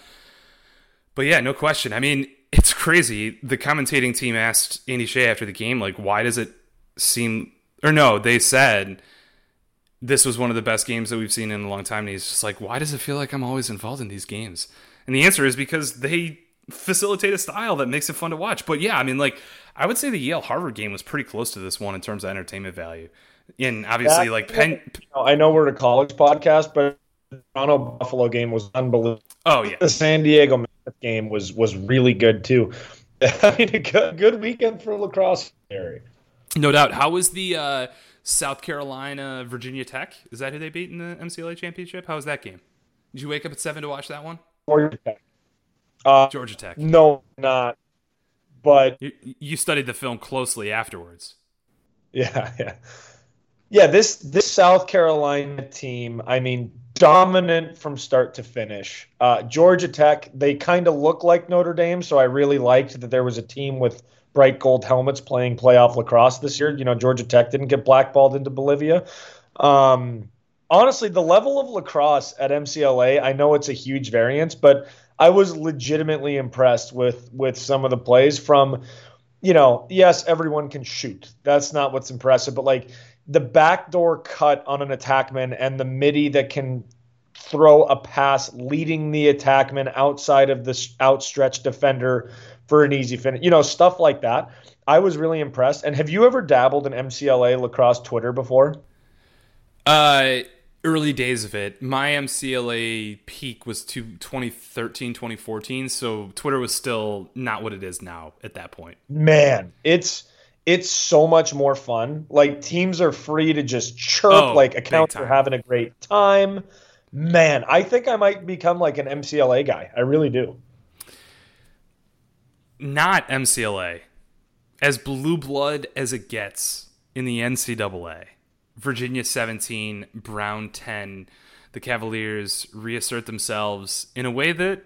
But yeah, no question. I mean, it's crazy. The commentating team asked Andy Shea after the game, like, why does it seem, or no, they said, this was one of the best games that we've seen in a long time. And he's just like, why does it feel like I'm always involved in these games? And the answer is because they facilitate a style that makes it fun to watch. But yeah, I mean, like, I would say the Yale Harvard game was pretty close to this one in terms of entertainment value. And obviously, That, like Penn. I know we're a college podcast, but the Toronto Buffalo game was unbelievable. Oh yeah, The San Diego Mammoth game was was really good too. I mean, a good, good weekend for lacrosse. Harry. No doubt. How was the uh, South Carolina Virginia Tech? Is that who they beat in the M C L A championship? How was that game? Did you wake up at seven to watch that one? Georgia Tech. Uh, Georgia Tech. No, not. But You, you studied the film closely afterwards. yeah, yeah, yeah. This this South Carolina team, I mean, dominant from start to finish. Uh, Georgia Tech, they kind of look like Notre Dame, so I really liked that there was a team with bright gold helmets playing playoff lacrosse this year. You know, Georgia Tech didn't get blackballed into Bolivia. Um, honestly, the level of lacrosse at M C L A, I know it's a huge variance, but I was legitimately impressed with with some of the plays from, you know, yes, everyone can shoot. That's not what's impressive, but like the backdoor cut on an attackman and the midi that can throw a pass leading the attackman outside of the outstretched defender for an easy finish. You know, stuff like that. I was really impressed. And have you ever dabbled in M C L A lacrosse Twitter before? Uh, early days of it. My M C L A peak was to twenty thirteen, twenty fourteen, so Twitter was still not what it is now at that point. Man, it's it's so much more fun. Like teams are free to just chirp, Oh, like big accounts are time. having a great time. Man, I think I might become like an M C L A guy. I really do. Not M C L A. As blue blood as it gets in the N C double A. Virginia seventeen, Brown ten. The Cavaliers reassert themselves in a way that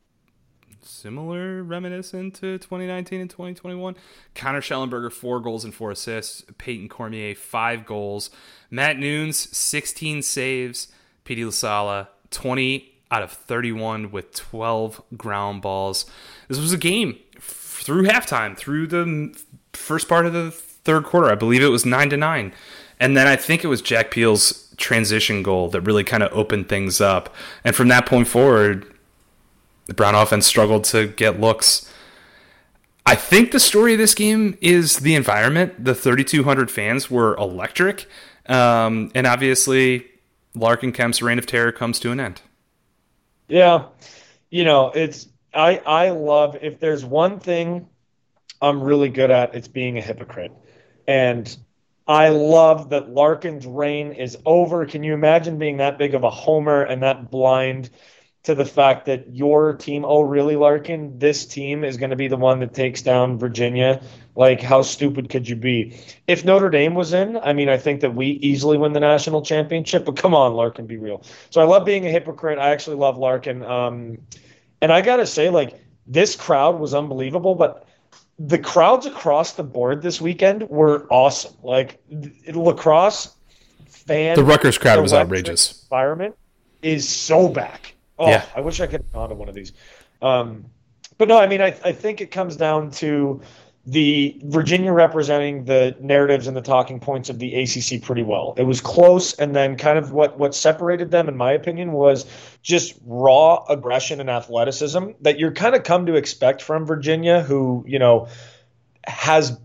similar, reminiscent to twenty nineteen and twenty twenty-one. Connor Schellenberger, four goals and four assists. Peyton Cormier, five goals. Matt Nunes, sixteen saves. Petey LaSala, twenty out of thirty-one with twelve ground balls. This was a game through halftime, through the first part of the third quarter. I believe it was nine to nine. And then I think it was Jack Peel's transition goal that really kind of opened things up. And from that point forward, the Brown offense struggled to get looks. I think the story of this game is the environment. The thirty-two hundred fans were electric. Um, and obviously, Larkin Kemp's reign of terror comes to an end. Yeah. You know, it's I I love if there's one thing I'm really good at, it's being a hypocrite. And I love that Larkin's reign is over. Can you imagine being that big of a homer and that blind to the fact that your team, oh, really, Larkin? This team is going to be the one that takes down Virginia? Like, how stupid could you be? If Notre Dame was in, I mean, I think that we easily win the national championship, but come on, Larkin, be real. So I love being a hypocrite. I actually love Larkin. Um, and I got to say, like, this crowd was unbelievable, but the crowds across the board this weekend were awesome. Like, lacrosse fan. The Rutgers crowd was electric outrageous. Environment is so back. Oh, Yeah. I wish I could have gone to one of these. Um, but no, I mean, I, I think it comes down to the Virginia representing the narratives and the talking points of the A C C pretty well. It was close, and then kind of what, what separated them, in my opinion, was just raw aggression and athleticism that you're kind of come to expect from Virginia, who, you know, has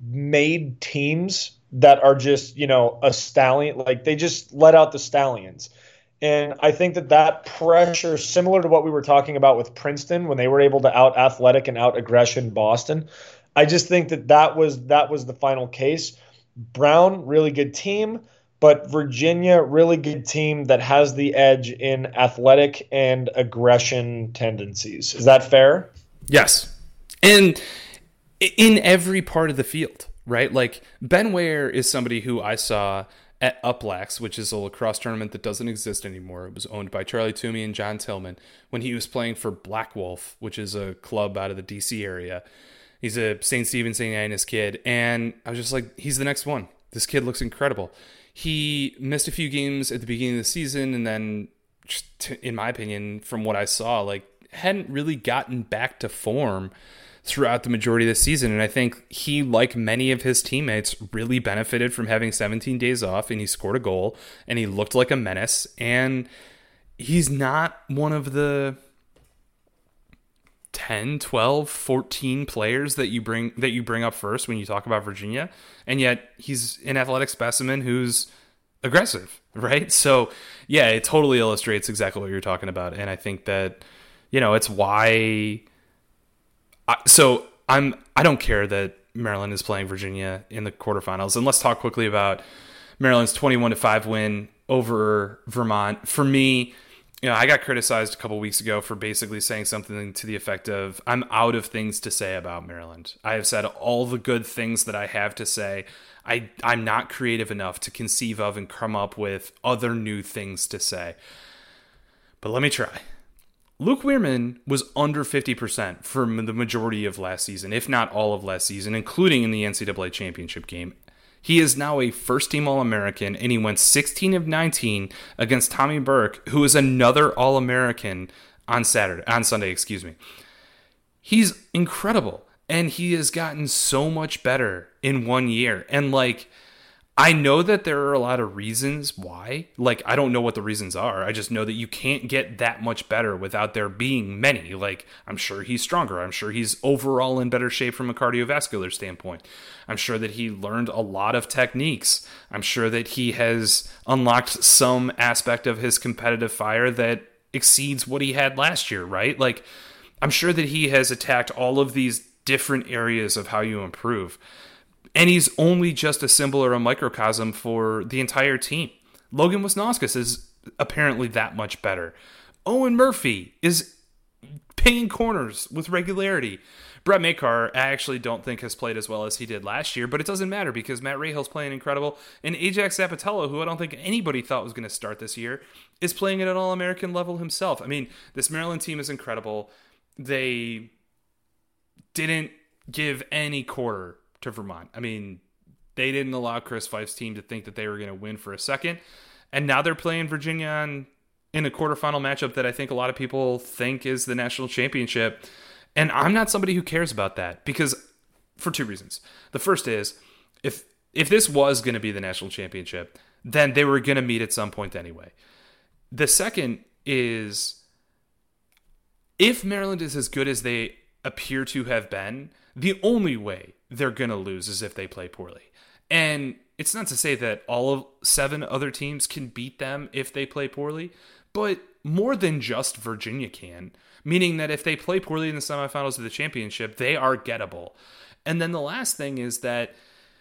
made teams that are just, you know, a stallion. Like they just let out the stallions. And I think that that pressure, similar to what we were talking about with Princeton when they were able to out athletic and out aggression Boston, I just think that that was that was the final case. Brown, really good team, but Virginia, really good team that has the edge in athletic and aggression tendencies. Is that fair? Yes. And in every part of the field, right? Like Ben Ware is somebody who I saw at Uplax, which is a lacrosse tournament that doesn't exist anymore. It was owned by Charlie Toomey and John Tillman when he was playing for Black Wolf, which is a club out of the D C area. He's a Saint Stephen, Saint Agnes kid. And I was just like, he's the next one. This kid looks incredible. He missed a few games at the beginning of the season. And then, just in my opinion, from what I saw, like hadn't really gotten back to form throughout the majority of the season. And I think he, like many of his teammates, really benefited from having seventeen days off, and he scored a goal and he looked like a menace. And he's not one of the ten, twelve, fourteen players that you bring that you bring up first when you talk about Virginia. And yet he's an athletic specimen who's aggressive, right? So yeah, it totally illustrates exactly what you're talking about. And I think that, you know, it's why I, so I'm I don't care that Maryland is playing Virginia in the quarterfinals. And let's talk quickly about Maryland's twenty-one to five win over Vermont. For me, you know, I got criticized a couple weeks ago for basically saying something to the effect of, I'm out of things to say about Maryland. I have said all the good things that I have to say. I, I'm not creative enough to conceive of and come up with other new things to say. But let me try. Luke Weirman was under fifty percent for the majority of last season, if not all of last season, including in the N C double A championship game. He is now a first-team All-American, and he went sixteen of nineteen against Tommy Burke, who is another All-American on Saturday, on Sunday, excuse me. He's incredible, and he has gotten so much better in one year. And, like, I know that there are a lot of reasons why. Like, I don't know what the reasons are. I just know that you can't get that much better without there being many. Like, I'm sure he's stronger. I'm sure he's overall in better shape from a cardiovascular standpoint. I'm sure that he learned a lot of techniques. I'm sure that he has unlocked some aspect of his competitive fire that exceeds what he had last year, right? Like, I'm sure that he has attacked all of these different areas of how you improve. And he's only just a symbol or a microcosm for the entire team. Logan Wisnauskas is apparently that much better. Owen Murphy is paying corners with regularity. Brett Makar, I actually don't think has played as well as he did last year, but it doesn't matter because Matt Rahill's playing incredible. And Ajax Zapatello, who I don't think anybody thought was going to start this year, is playing at an All-American level himself. I mean, this Maryland team is incredible. They didn't give any quarter to Vermont. I mean, they didn't allow Chris Fife's team to think that they were going to win for a second. And now they're playing Virginia on, in a quarterfinal matchup that I think a lot of people think is the national championship. And I'm not somebody who cares about that because for two reasons. The first is if if this was going to be the national championship, then they were going to meet at some point anyway. The second is if Maryland is as good as they appear to have been, the only way they're going to lose is if they play poorly. And it's not to say that all of seven other teams can beat them if they play poorly, but more than just Virginia can, meaning that if they play poorly in the semifinals of the championship, they are gettable. And then the last thing is that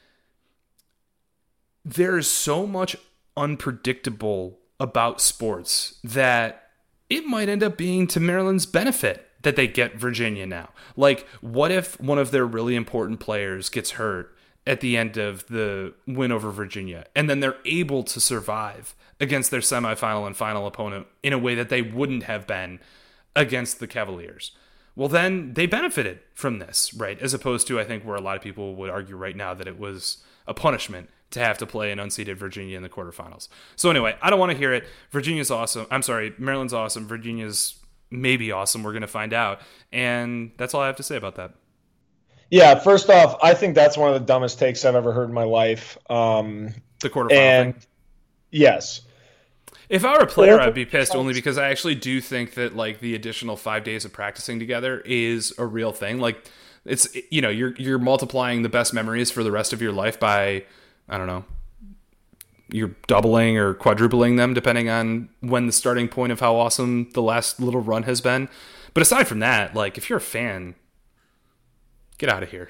there is so much unpredictable about sports that it might end up being to Maryland's benefit that they get Virginia now. Like, what if one of their really important players gets hurt at the end of the win over Virginia, and then they're able to survive against their semifinal and final opponent in a way that they wouldn't have been against the Cavaliers? Well, then they benefited from this, right? As opposed to, I think, where a lot of people would argue right now that it was a punishment to have to play an unseeded Virginia in the quarterfinals. So anyway, I don't want to hear it. Virginia's awesome. I'm sorry, Maryland's awesome. Virginia's maybe awesome. We're going to find out. And that's all I have to say about that. Yeah, first off, I think that's one of the dumbest takes I've ever heard in my life. Um, the quarterfinal and thing? Yes. If I were a player, I'd be pissed only because I actually do think that like the additional five days of practicing together is a real thing. Like It's, you know, you're you're multiplying the best memories for the rest of your life by, I don't know, you're doubling or quadrupling them depending on when the starting point of how awesome the last little run has been. But aside from that, like, if you're a fan, get out of here.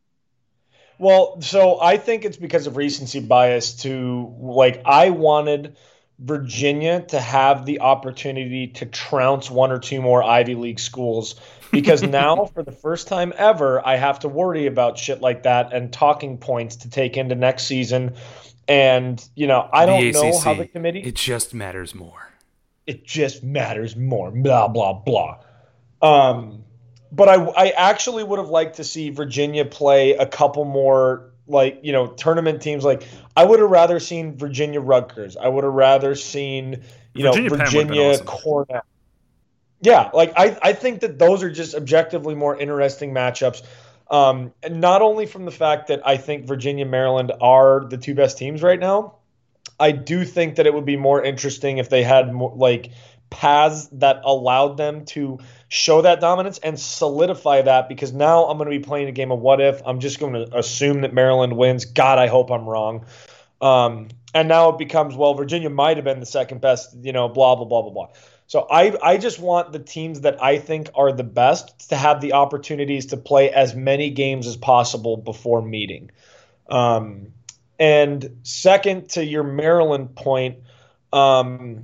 Well, so I think it's because of recency bias to, like, I wanted Virginia to have the opportunity to trounce one or two more Ivy League schools, because now for the first time ever, I have to worry about shit like that and talking points to take into next season. And, you know, I don't know how the committee. It just matters more. It just matters more. Blah, blah, blah. Um, but I, I actually would have liked to see Virginia play a couple more, like, you know, tournament teams. Like, I would have rather seen Virginia Rutgers. I would have rather seen, you Virginia know, Virginia awesome. Cornell. Yeah, like, I, I think that those are just objectively more interesting matchups. Um, and not only from the fact that I think Virginia, Maryland are the two best teams right now, I do think that it would be more interesting if they had more, like, paths that allowed them to show that dominance and solidify that, because now I'm going to be playing a game of what if. I'm just going to assume that Maryland wins. God, I hope I'm wrong. Um, and now it becomes, well, Virginia might have been the second best, you know, blah, blah, blah, blah, blah. So I, I just want the teams that I think are the best to have the opportunities to play as many games as possible before meeting. Um, and second, to your Maryland point, um,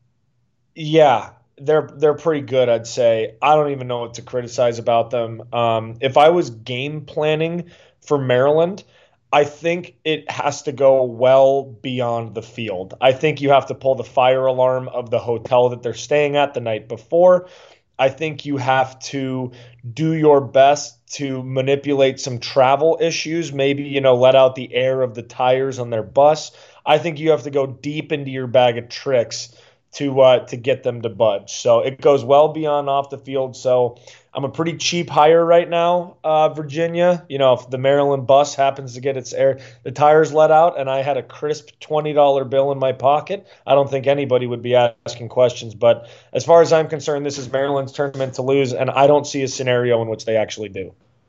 yeah, they're they're pretty good, I'd say. I don't even know what to criticize about them. Um, if I was game planning for Maryland, I think it has to go well beyond the field. I think you have to pull the fire alarm of the hotel that they're staying at the night before. I think you have to do your best to manipulate some travel issues, maybe, you know, let out the air of the tires on their bus. I think you have to go deep into your bag of tricks to uh, to get them to budge. So it goes well beyond off the field. So I'm a pretty cheap hire right now, uh, Virginia. You know, if the Maryland bus happens to get its air, the tires let out, and I had a crisp twenty dollar bill in my pocket, I don't think anybody would be asking questions. But as far as I'm concerned, this is Maryland's tournament to lose, and I don't see a scenario in which they actually do.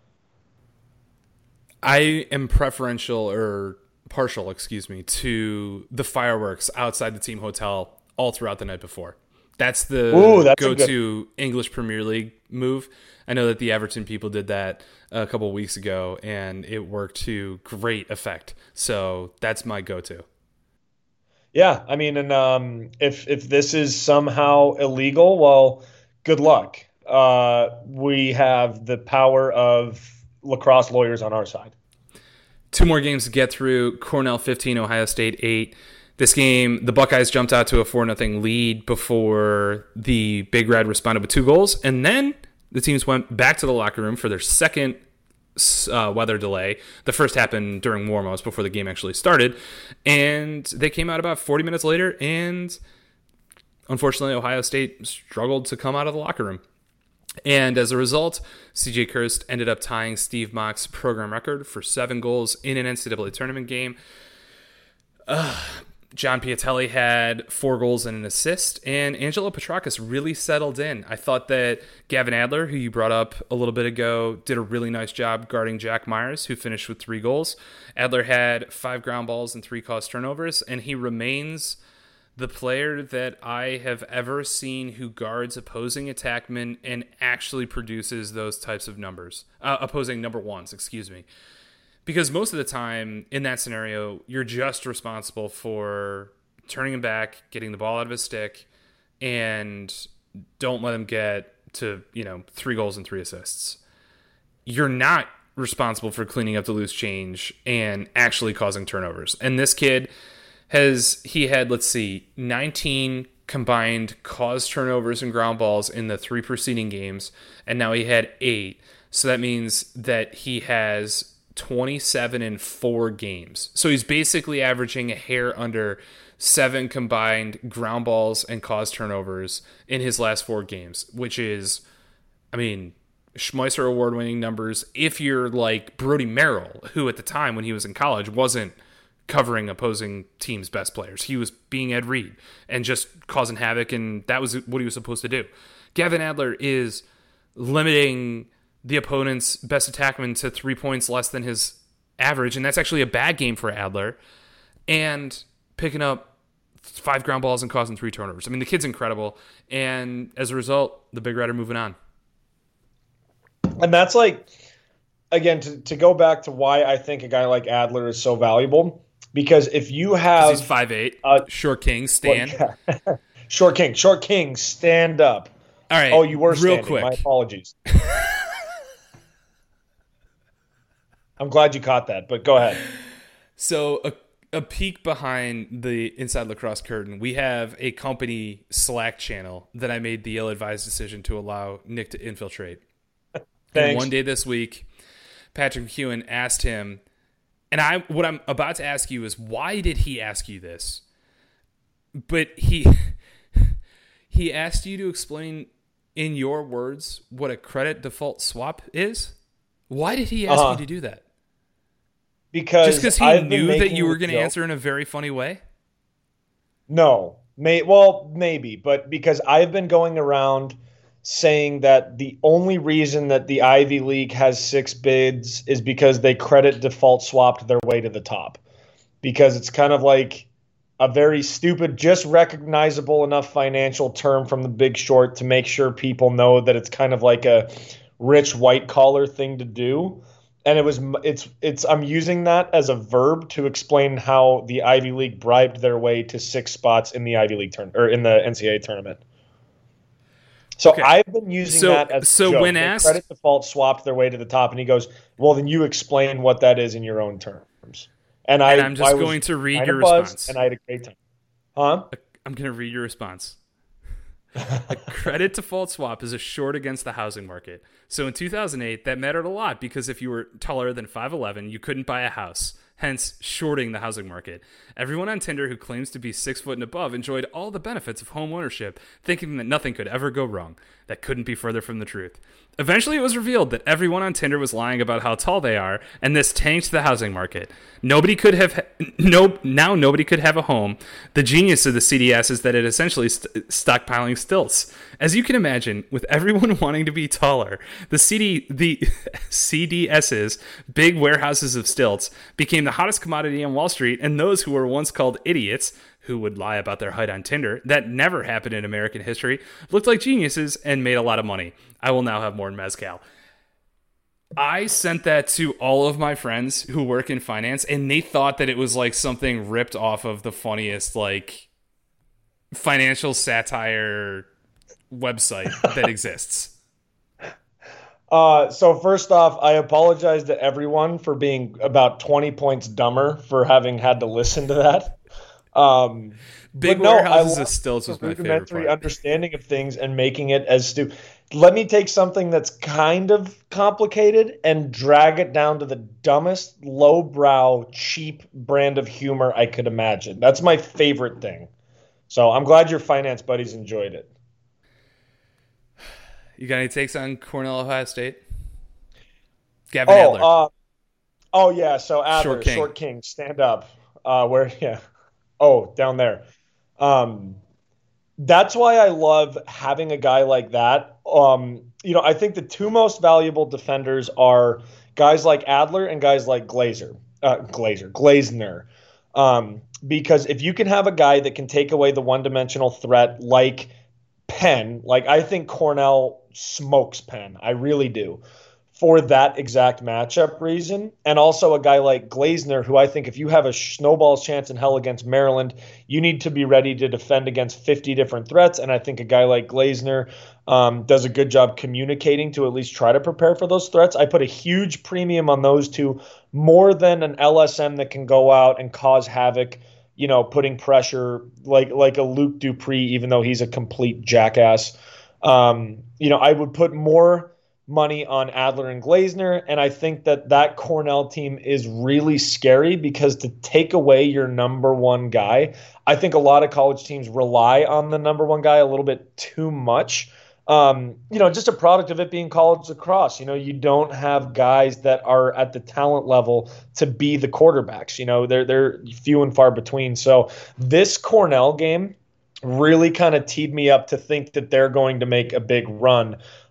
I am preferential or partial, excuse me, to the fireworks outside the team hotel all throughout the night before. That's the Ooh, that's go-to good... English Premier League move. I know that the Everton people did that a couple of weeks ago, and it worked to great effect. So that's my go-to. Yeah, I mean, and um, if if this is somehow illegal, well, good luck. Uh, we have the power of lacrosse lawyers on our side. Two more games to get through. Cornell fifteen, Ohio State eight. This game, the Buckeyes jumped out to a four nothing lead before the Big Red responded with two goals. And then the teams went back to the locker room for their second uh, weather delay. The first happened during warm-ups before the game actually started. And they came out about forty minutes later, and unfortunately, Ohio State struggled to come out of the locker room. And as a result, C J Kirst ended up tying Steve Mock's program record for seven goals in an N C double A tournament game. Uh, John Piatelli had four goals and an assist, and Angelo Petrakis really settled in. I thought that Gavin Adler, who you brought up a little bit ago, did a really nice job guarding Jack Myers, who finished with three goals. Adler had five ground balls and three caused turnovers, and he remains the player that I have ever seen who guards opposing attackmen and actually produces those types of numbers. Uh, opposing number ones, excuse me. Because most of the time in that scenario, you're just responsible for turning him back, getting the ball out of his stick, and don't let him get to, you know, three goals and three assists. You're not responsible for cleaning up the loose change and actually causing turnovers. And this kid has, he had, let's see, nineteen combined caused turnovers and ground balls in the three preceding games, and now he had eight. So that means that he has twenty-seven in four games. So he's basically averaging a hair under seven combined ground balls and caused turnovers in his last four games, which is, I mean, Schmeisser award-winning numbers if you're like Brody Merrill, who at the time when he was in college wasn't covering opposing teams' best players. He was being Ed Reed and just causing havoc, and that was what he was supposed to do. Gavin Adler is limiting the opponent's best attackman to three points less than his average, and that's actually a bad game for Adler, and picking up five ground balls and causing three turnovers. I mean, the kid's incredible, and as a result, the Big Red are moving on. And that's like, again, to, to go back to why I think a guy like Adler is so valuable, because if you have... He's five eight, uh, short king, stand. Well, yeah. Short king, short king, stand up. All right, oh, you were real standing. quick. My apologies. I'm glad you caught that, but go ahead. So a, a peek behind the Inside Lacrosse curtain, we have a company Slack channel that I made the ill-advised decision to allow Nick to infiltrate. And one day this week, Patrick McEwen asked him, and I what I'm about to ask you is, why did he ask you this? But he he asked you to explain in your words what a credit default swap is. Why did he ask uh-huh. you to do that? Because just because he I've knew that you were going to answer in a very funny way? No, may well maybe, but because I've been going around saying that the only reason that the Ivy League has six bids is because they credit default swapped their way to the top. Because it's kind of like a very stupid, just recognizable enough financial term from The Big Short to make sure people know that it's kind of like a rich white collar thing to do. And it was it's it's I'm using that as a verb to explain how the Ivy League bribed their way to six spots in the Ivy League turn or in the N C double A tournament. So okay. I've been using so, that as so a joke. when They asked, credit default swapped their way to the top, and he goes, "Well, then you explain what that is in your own terms." And, I, and I'm just I going to read your buzzed, response. And I had a great time. Huh? I'm going to read your response. A credit default swap is a short against the housing market. So in two thousand eight, that mattered a lot because if you were taller than five eleven, you couldn't buy a house, hence shorting the housing market. Everyone on Tinder who claims to be six foot and above enjoyed all the benefits of home ownership, thinking that nothing could ever go wrong. That couldn't be further from the truth. Eventually, it was revealed that everyone on Tinder was lying about how tall they are, and this tanked the housing market. Nobody could have no now. Nobody could have a home. The genius of the C D S is that it essentially st- stockpiling stilts. As you can imagine, with everyone wanting to be taller, the C D the C D S's, big warehouses of stilts, became the hottest commodity on Wall Street, and those who were once called idiots, who would lie about their height on Tinder, that never happened in American history, looked like geniuses and made a lot of money. I will now have more mezcal. I sent that to all of my friends who work in finance, and they thought that it was like something ripped off of the funniest like financial satire website that exists. Uh, so first off, I apologize to everyone for being about twenty points dumber for having had to listen to that. Um, Big no, warehouses of stilts was my favorite part. Understanding of things and making it as stupid. Let me take something that's kind of complicated and drag it down to the dumbest, lowbrow, cheap brand of humor I could imagine. That's my favorite thing. So I'm glad your finance buddies enjoyed it. You got any takes on Cornell, Ohio State? Gavin oh, Adler. Uh, oh, yeah. So Adler, Short King, Short King stand up. Uh, where, yeah. Oh, down there. Um, that's why I love having a guy like that. Um, you know, I think the two most valuable defenders are guys like Adler and guys like Glazer, uh, Glazer, Glazner. Um, because if you can have a guy that can take away the one-dimensional threat like Penn, like I think Cornell smokes Penn. I really do. For that exact matchup reason. And also a guy like Glazner, who I think if you have a snowball's chance in hell against Maryland, you need to be ready to defend against fifty different threats. And I think a guy like Glazner um, does a good job communicating to at least try to prepare for those threats. I put a huge premium on those two, more than an L S M that can go out and cause havoc, you know, putting pressure like like a Luke Dupree, even though he's a complete jackass. Um, you know, I would put more money on Adler and Glazner, and I think that that Cornell team is really scary because to take away your number one guy, I think a lot of college teams rely on the number one guy a little bit too much. Um, you know, just a product of it being college lacrosse. You know, you don't have guys that are at the talent level to be the quarterbacks. You know, they're they're few and far between. So this Cornell game really kind of teed me up to think that they're going to make a big run.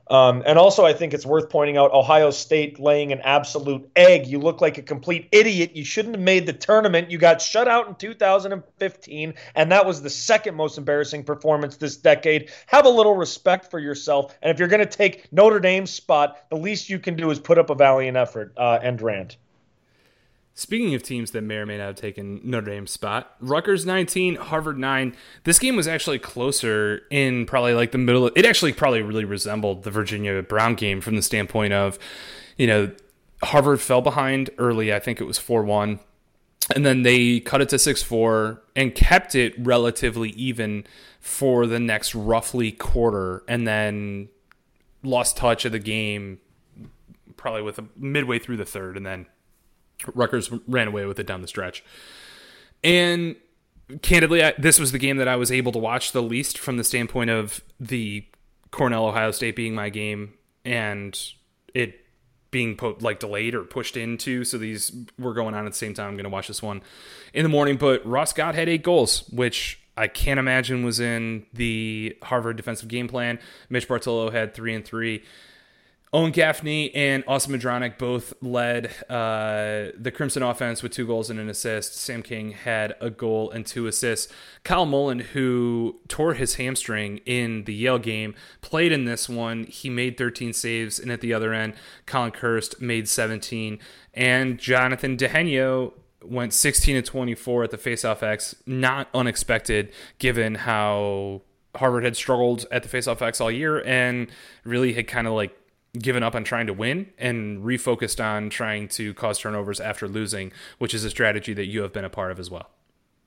Um, and also, I think it's worth pointing out Ohio State laying an absolute egg. You look like a complete idiot. You shouldn't have made the tournament. You got shut out in two thousand fifteen, and that was the second most embarrassing performance this decade. Have a little respect for yourself. And if you're going to take Notre Dame's spot, the least you can do is put up a valiant effort. Uh, end rant. Speaking of teams that may or may not have taken Notre Dame's spot, Rutgers nineteen, Harvard nine. This game was actually closer in probably like the middle. Of, it actually probably really resembled the Virginia Brown game from the standpoint of, you know, Harvard fell behind early. I think it was four one. And then they cut it to six four and kept it relatively even for the next roughly quarter, and then lost touch of the game probably with a, midway through the third, and then Rutgers ran away with it down the stretch. And candidly, I, this was the game that I was able to watch the least from the standpoint of the Cornell Ohio State being my game and it being po- like delayed or pushed into. So these were going on at the same time. I'm going to watch this one in the morning. But Ross Scott had eight goals, which I can't imagine was in the Harvard defensive game plan. Mitch Bartolo had three and three. Owen Gaffney and Austin Madronic both led uh, the Crimson offense with two goals and an assist. Sam King had a goal and two assists. Kyle Mullen, who tore his hamstring in the Yale game, played in this one. He made thirteen saves, and at the other end, Colin Kirst made seventeen. And Jonathan DeHenio went sixteen to twenty-four at the faceoff X. Not unexpected, given how Harvard had struggled at the faceoff X all year and really had kind of like given up on trying to win and refocused on trying to cause turnovers after losing, which is a strategy that you have been a part of as well.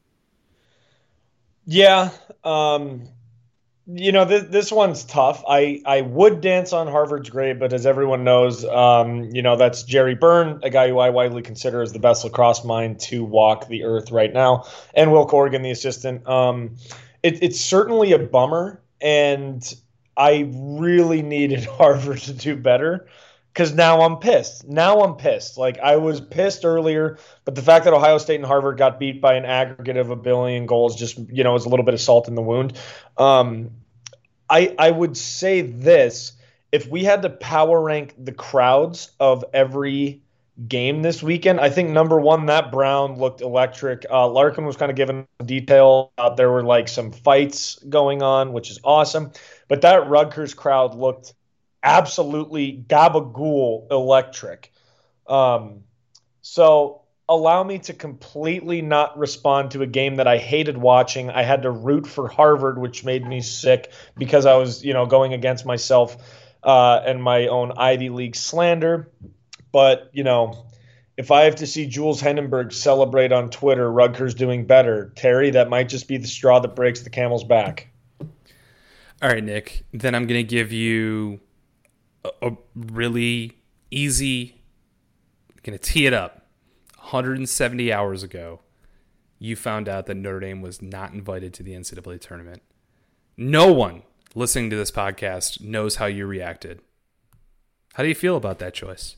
Yeah. Um, you know, this, this one's tough. I, I would dance on Harvard's grave, but as everyone knows, um, you know, that's Jerry Byrne, a guy who I widely consider as the best lacrosse mind to walk the earth right now, and Will Corrigan, the assistant. Um, it, it's certainly a bummer, and I really needed Harvard to do better because now I'm pissed. Now I'm pissed. Like, I was pissed earlier, but the fact that Ohio State and Harvard got beat by an aggregate of a billion goals just, you know, is a little bit of salt in the wound. Um, I I would say this. If we had to power rank the crowds of every game this weekend, I think number one, that Brown looked electric. Uh, Larkin was kind of giving detail. Uh, there were like some fights going on, which is awesome. But that Rutgers crowd looked absolutely gabagool electric. Um, so allow me to completely not respond to a game that I hated watching. I had to root for Harvard, which made me sick because I was, you know, going against myself uh, and my own Ivy League slander. But, you know, if I have to see Jules Hendenberg celebrate on Twitter, Rutgers doing better, Terry, that might just be the straw that breaks the camel's back. All right, Nick, then I'm going to give you a, a really easy, going to tee it up. one hundred seventy hours ago, you found out that Notre Dame was not invited to the N C double A tournament. No one listening to this podcast knows how you reacted. How do you feel about that choice?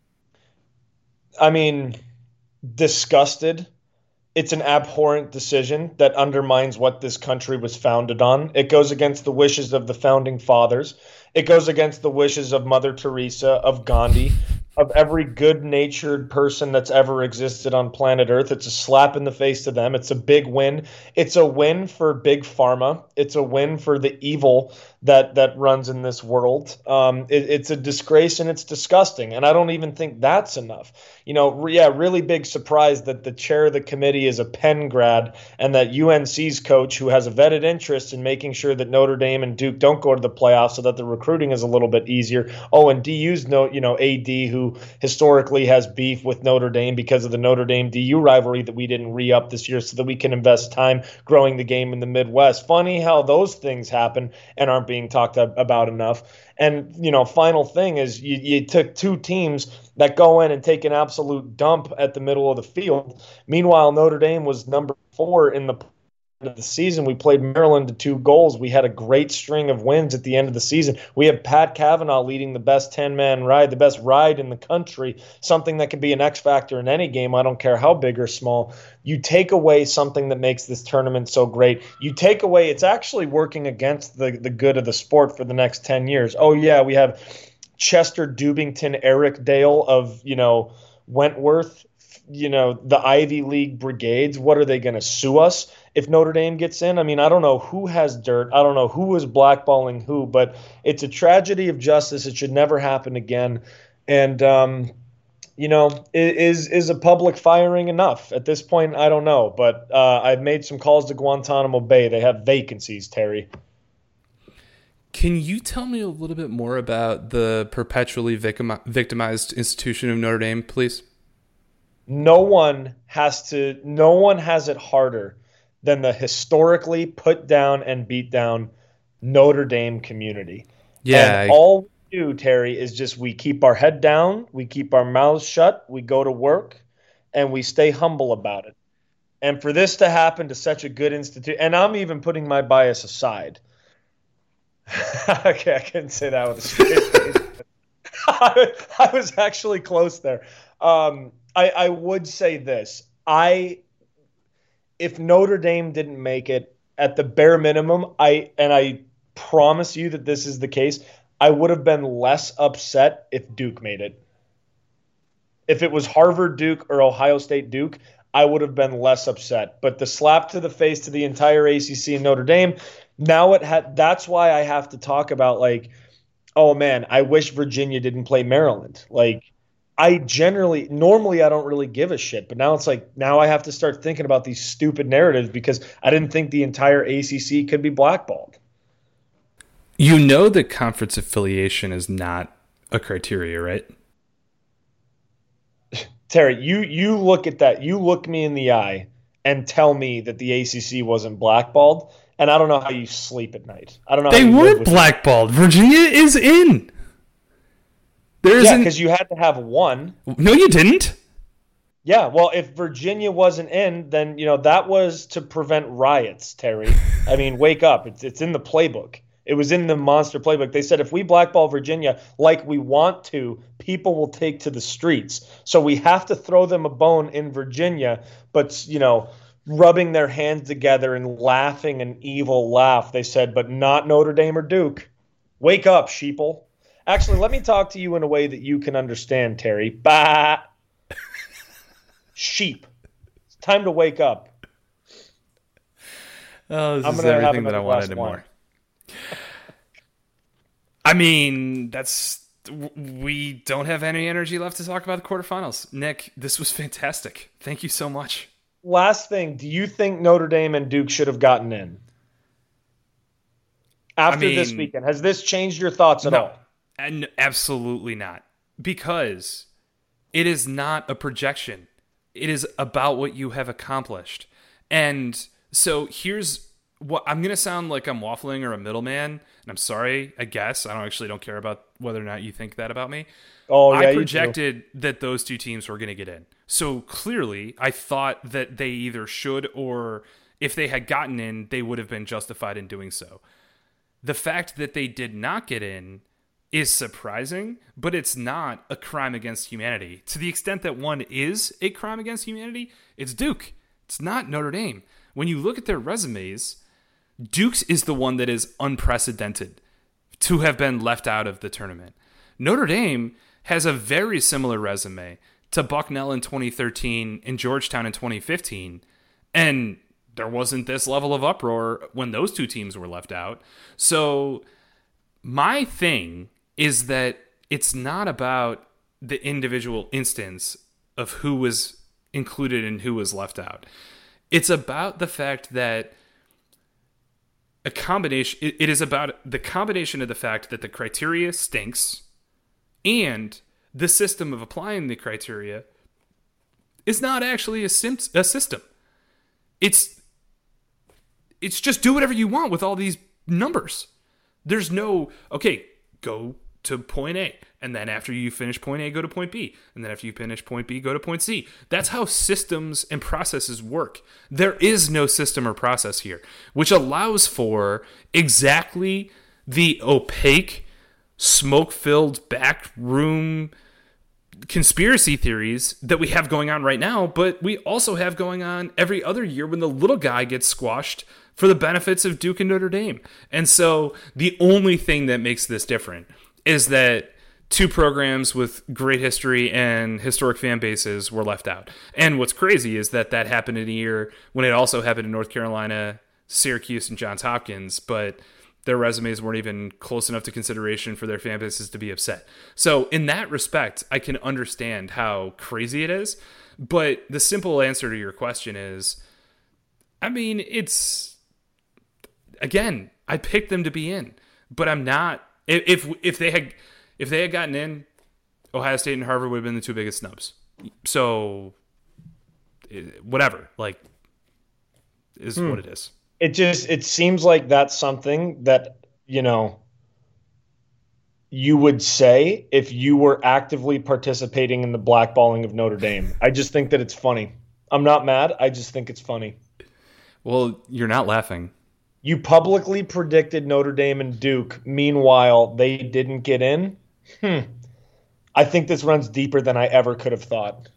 I mean, disgusted. It's an abhorrent decision that undermines what this country was founded on. It goes against the wishes of the founding fathers. It goes against the wishes of Mother Teresa, of Gandhi, of every good-natured person that's ever existed on planet Earth. It's a slap in the face to them. It's a big win. It's a win for Big Pharma. It's a win for the evil that that runs in this world. Um, it, it's a disgrace and it's disgusting. And I don't even think that's enough. You know, re- yeah, really big surprise that the chair of the committee is a Penn grad and that U N C's coach, who has a vetted interest in making sure that Notre Dame and Duke don't go to the playoffs so that the recruiting is a little bit easier. Oh, and D U's no, you know, A D, who historically has beef with Notre Dame because of the Notre Dame-D U rivalry that we didn't re-up this year so that we can invest time growing the game in the Midwest. Funny how those things happen and aren't being talked about enough. And, you know, final thing is you, you took two teams that go in and take an absolute dump at the middle of the field. Meanwhile, Notre Dame was number four in the of the season. We played Maryland to two goals. We had a great string of wins at the end of the season. We have Pat Cavanaugh leading the best ten-man ride, the best ride in the country, something that can be an X factor in any game. I don't care how big or small. You take away something that makes this tournament so great. You take away, it's actually working against the, the good of the sport for the next ten years. Oh, yeah, we have Chester Dubington, Eric Dale of, you know, Wentworth, you know, the Ivy League brigades. What are they going to sue us if Notre Dame gets in? I mean, I don't know who has dirt. I don't know who is blackballing who, but it's a tragedy of justice. It should never happen again. And, um, you know, is is a public firing enough? At this point, I don't know. But uh, I've made some calls to Guantanamo Bay. They have vacancies, Terry. Can you tell me a little bit more about the perpetually victim- victimized institution of Notre Dame, please? No one has to, no one has it harder than the historically put down and beat down Notre Dame community. Yeah. And all we do, Terry, is just we keep our head down, we keep our mouths shut, we go to work, and we stay humble about it. And for this to happen to such a good institute, and I'm even putting my bias aside. Okay, I couldn't say that with a straight face. I, I was actually close there. Um, I, I would say this. I, if Notre Dame didn't make it, at the bare minimum, I and I promise you that this is the case, I would have been less upset if Duke made it. If it was Harvard Duke or Ohio State Duke, I would have been less upset. But the slap to the face to the entire A C C and Notre Dame, now it had. That's why I have to talk about, like, oh man, I wish Virginia didn't play Maryland. Like, I generally, normally I don't really give a shit, but now it's like, now I have to start thinking about these stupid narratives because I didn't think the entire A C C could be blackballed. You know that conference affiliation is not a criteria, right? Terry, you you look at that, you look me in the eye and tell me that the A C C wasn't blackballed, and I don't know how you sleep at night. I don't know. They how you weren't blackballed. Virginia is in. There yeah, because you had to have one. No, you didn't. Yeah, well, if Virginia wasn't in, then, you know, that was to prevent riots, Terry. I mean, wake up. It's it's in the playbook. It was in the monster playbook. They said if we blackball Virginia like we want to, people will take to the streets. So we have to throw them a bone in Virginia, but, you know, rubbing their hands together and laughing an evil laugh. They said, but not Notre Dame or Duke. Wake up, sheeple. Actually, let me talk to you in a way that you can understand, Terry. Bah. Sheep. It's time to wake up. Oh, this I'm is gonna have everything that I another wanted glass and of wine. more. I mean, that's we don't have any energy left to talk about the quarterfinals. Nick, this was fantastic. Thank you so much. Last thing, do you think Notre Dame and Duke should have gotten in after I mean, this weekend? Has this changed your thoughts at no, all? And absolutely not, because it is not a projection. It is about what you have accomplished. And so here's what I'm going to sound like I'm waffling or a middleman. And I'm sorry, I guess. I don't actually don't care about whether or not you think that about me. Oh, yeah, I you projected that those two teams were going to get in. So clearly, I thought that they either should or if they had gotten in, they would have been justified in doing so. The fact that they did not get in is surprising, but it's not a crime against humanity. To the extent that one is a crime against humanity, it's Duke. It's not Notre Dame. When you look at their resumes, Duke's is the one that is unprecedented to have been left out of the tournament. Notre Dame has a very similar resume to Bucknell in twenty thirteen and Georgetown in twenty fifteen, and there wasn't this level of uproar when those two teams were left out. So my thing is that it's not about the individual instance of who was included and who was left out. It's about the fact that a combination, it is about the combination of the fact that the criteria stinks and the system of applying the criteria is not actually a, sim- a system. It's, it's just do whatever you want with all these numbers. There's no, okay, go to point A. And then after you finish point A, go to point B. And then after you finish point B, go to point C. That's how systems and processes work. There is no system or process here, which allows for exactly the opaque, smoke-filled backroom conspiracy theories that we have going on right now, but we also have going on every other year when the little guy gets squashed for the benefits of Duke and Notre Dame. And so the only thing that makes this different is that two programs with great history and historic fan bases were left out. And what's crazy is that that happened in a year when it also happened in North Carolina, Syracuse, and Johns Hopkins, but their resumes weren't even close enough to consideration for their fan bases to be upset. So in that respect, I can understand how crazy it is. But the simple answer to your question is, I mean, it's, again, I picked them to be in, but I'm not. If if they had if they had gotten in, Ohio State and Harvard would have been the two biggest snubs. So whatever, like, is hmm. what it is. It just, it seems like that's something that, you know, you would say if you were actively participating in the blackballing of Notre Dame. I just think that it's funny. I'm not mad. I just think it's funny. Well, you're not laughing. You publicly predicted Notre Dame and Duke. Meanwhile, they didn't get in. Hmm. I think this runs deeper than I ever could have thought.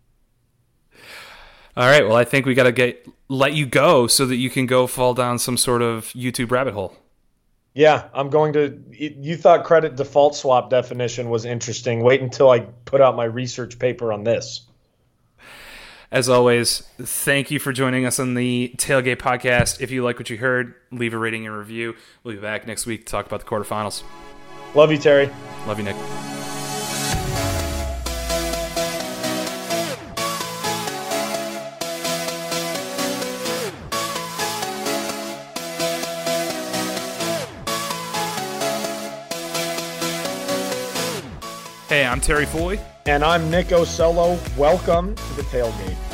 All right, well, I think we got to get let you go so that you can go fall down some sort of YouTube rabbit hole. Yeah, I'm going to. You thought credit default swap definition was interesting. Wait until I put out my research paper on this. As always, thank you for joining us on the Tailgate Podcast. If you like what you heard, leave a rating and review. We'll be back next week to talk about the quarterfinals. Love you, Terry. Love you, Nick. Hey, I'm Terry Foy. And I'm Nick Osello. Welcome to the Tailgate.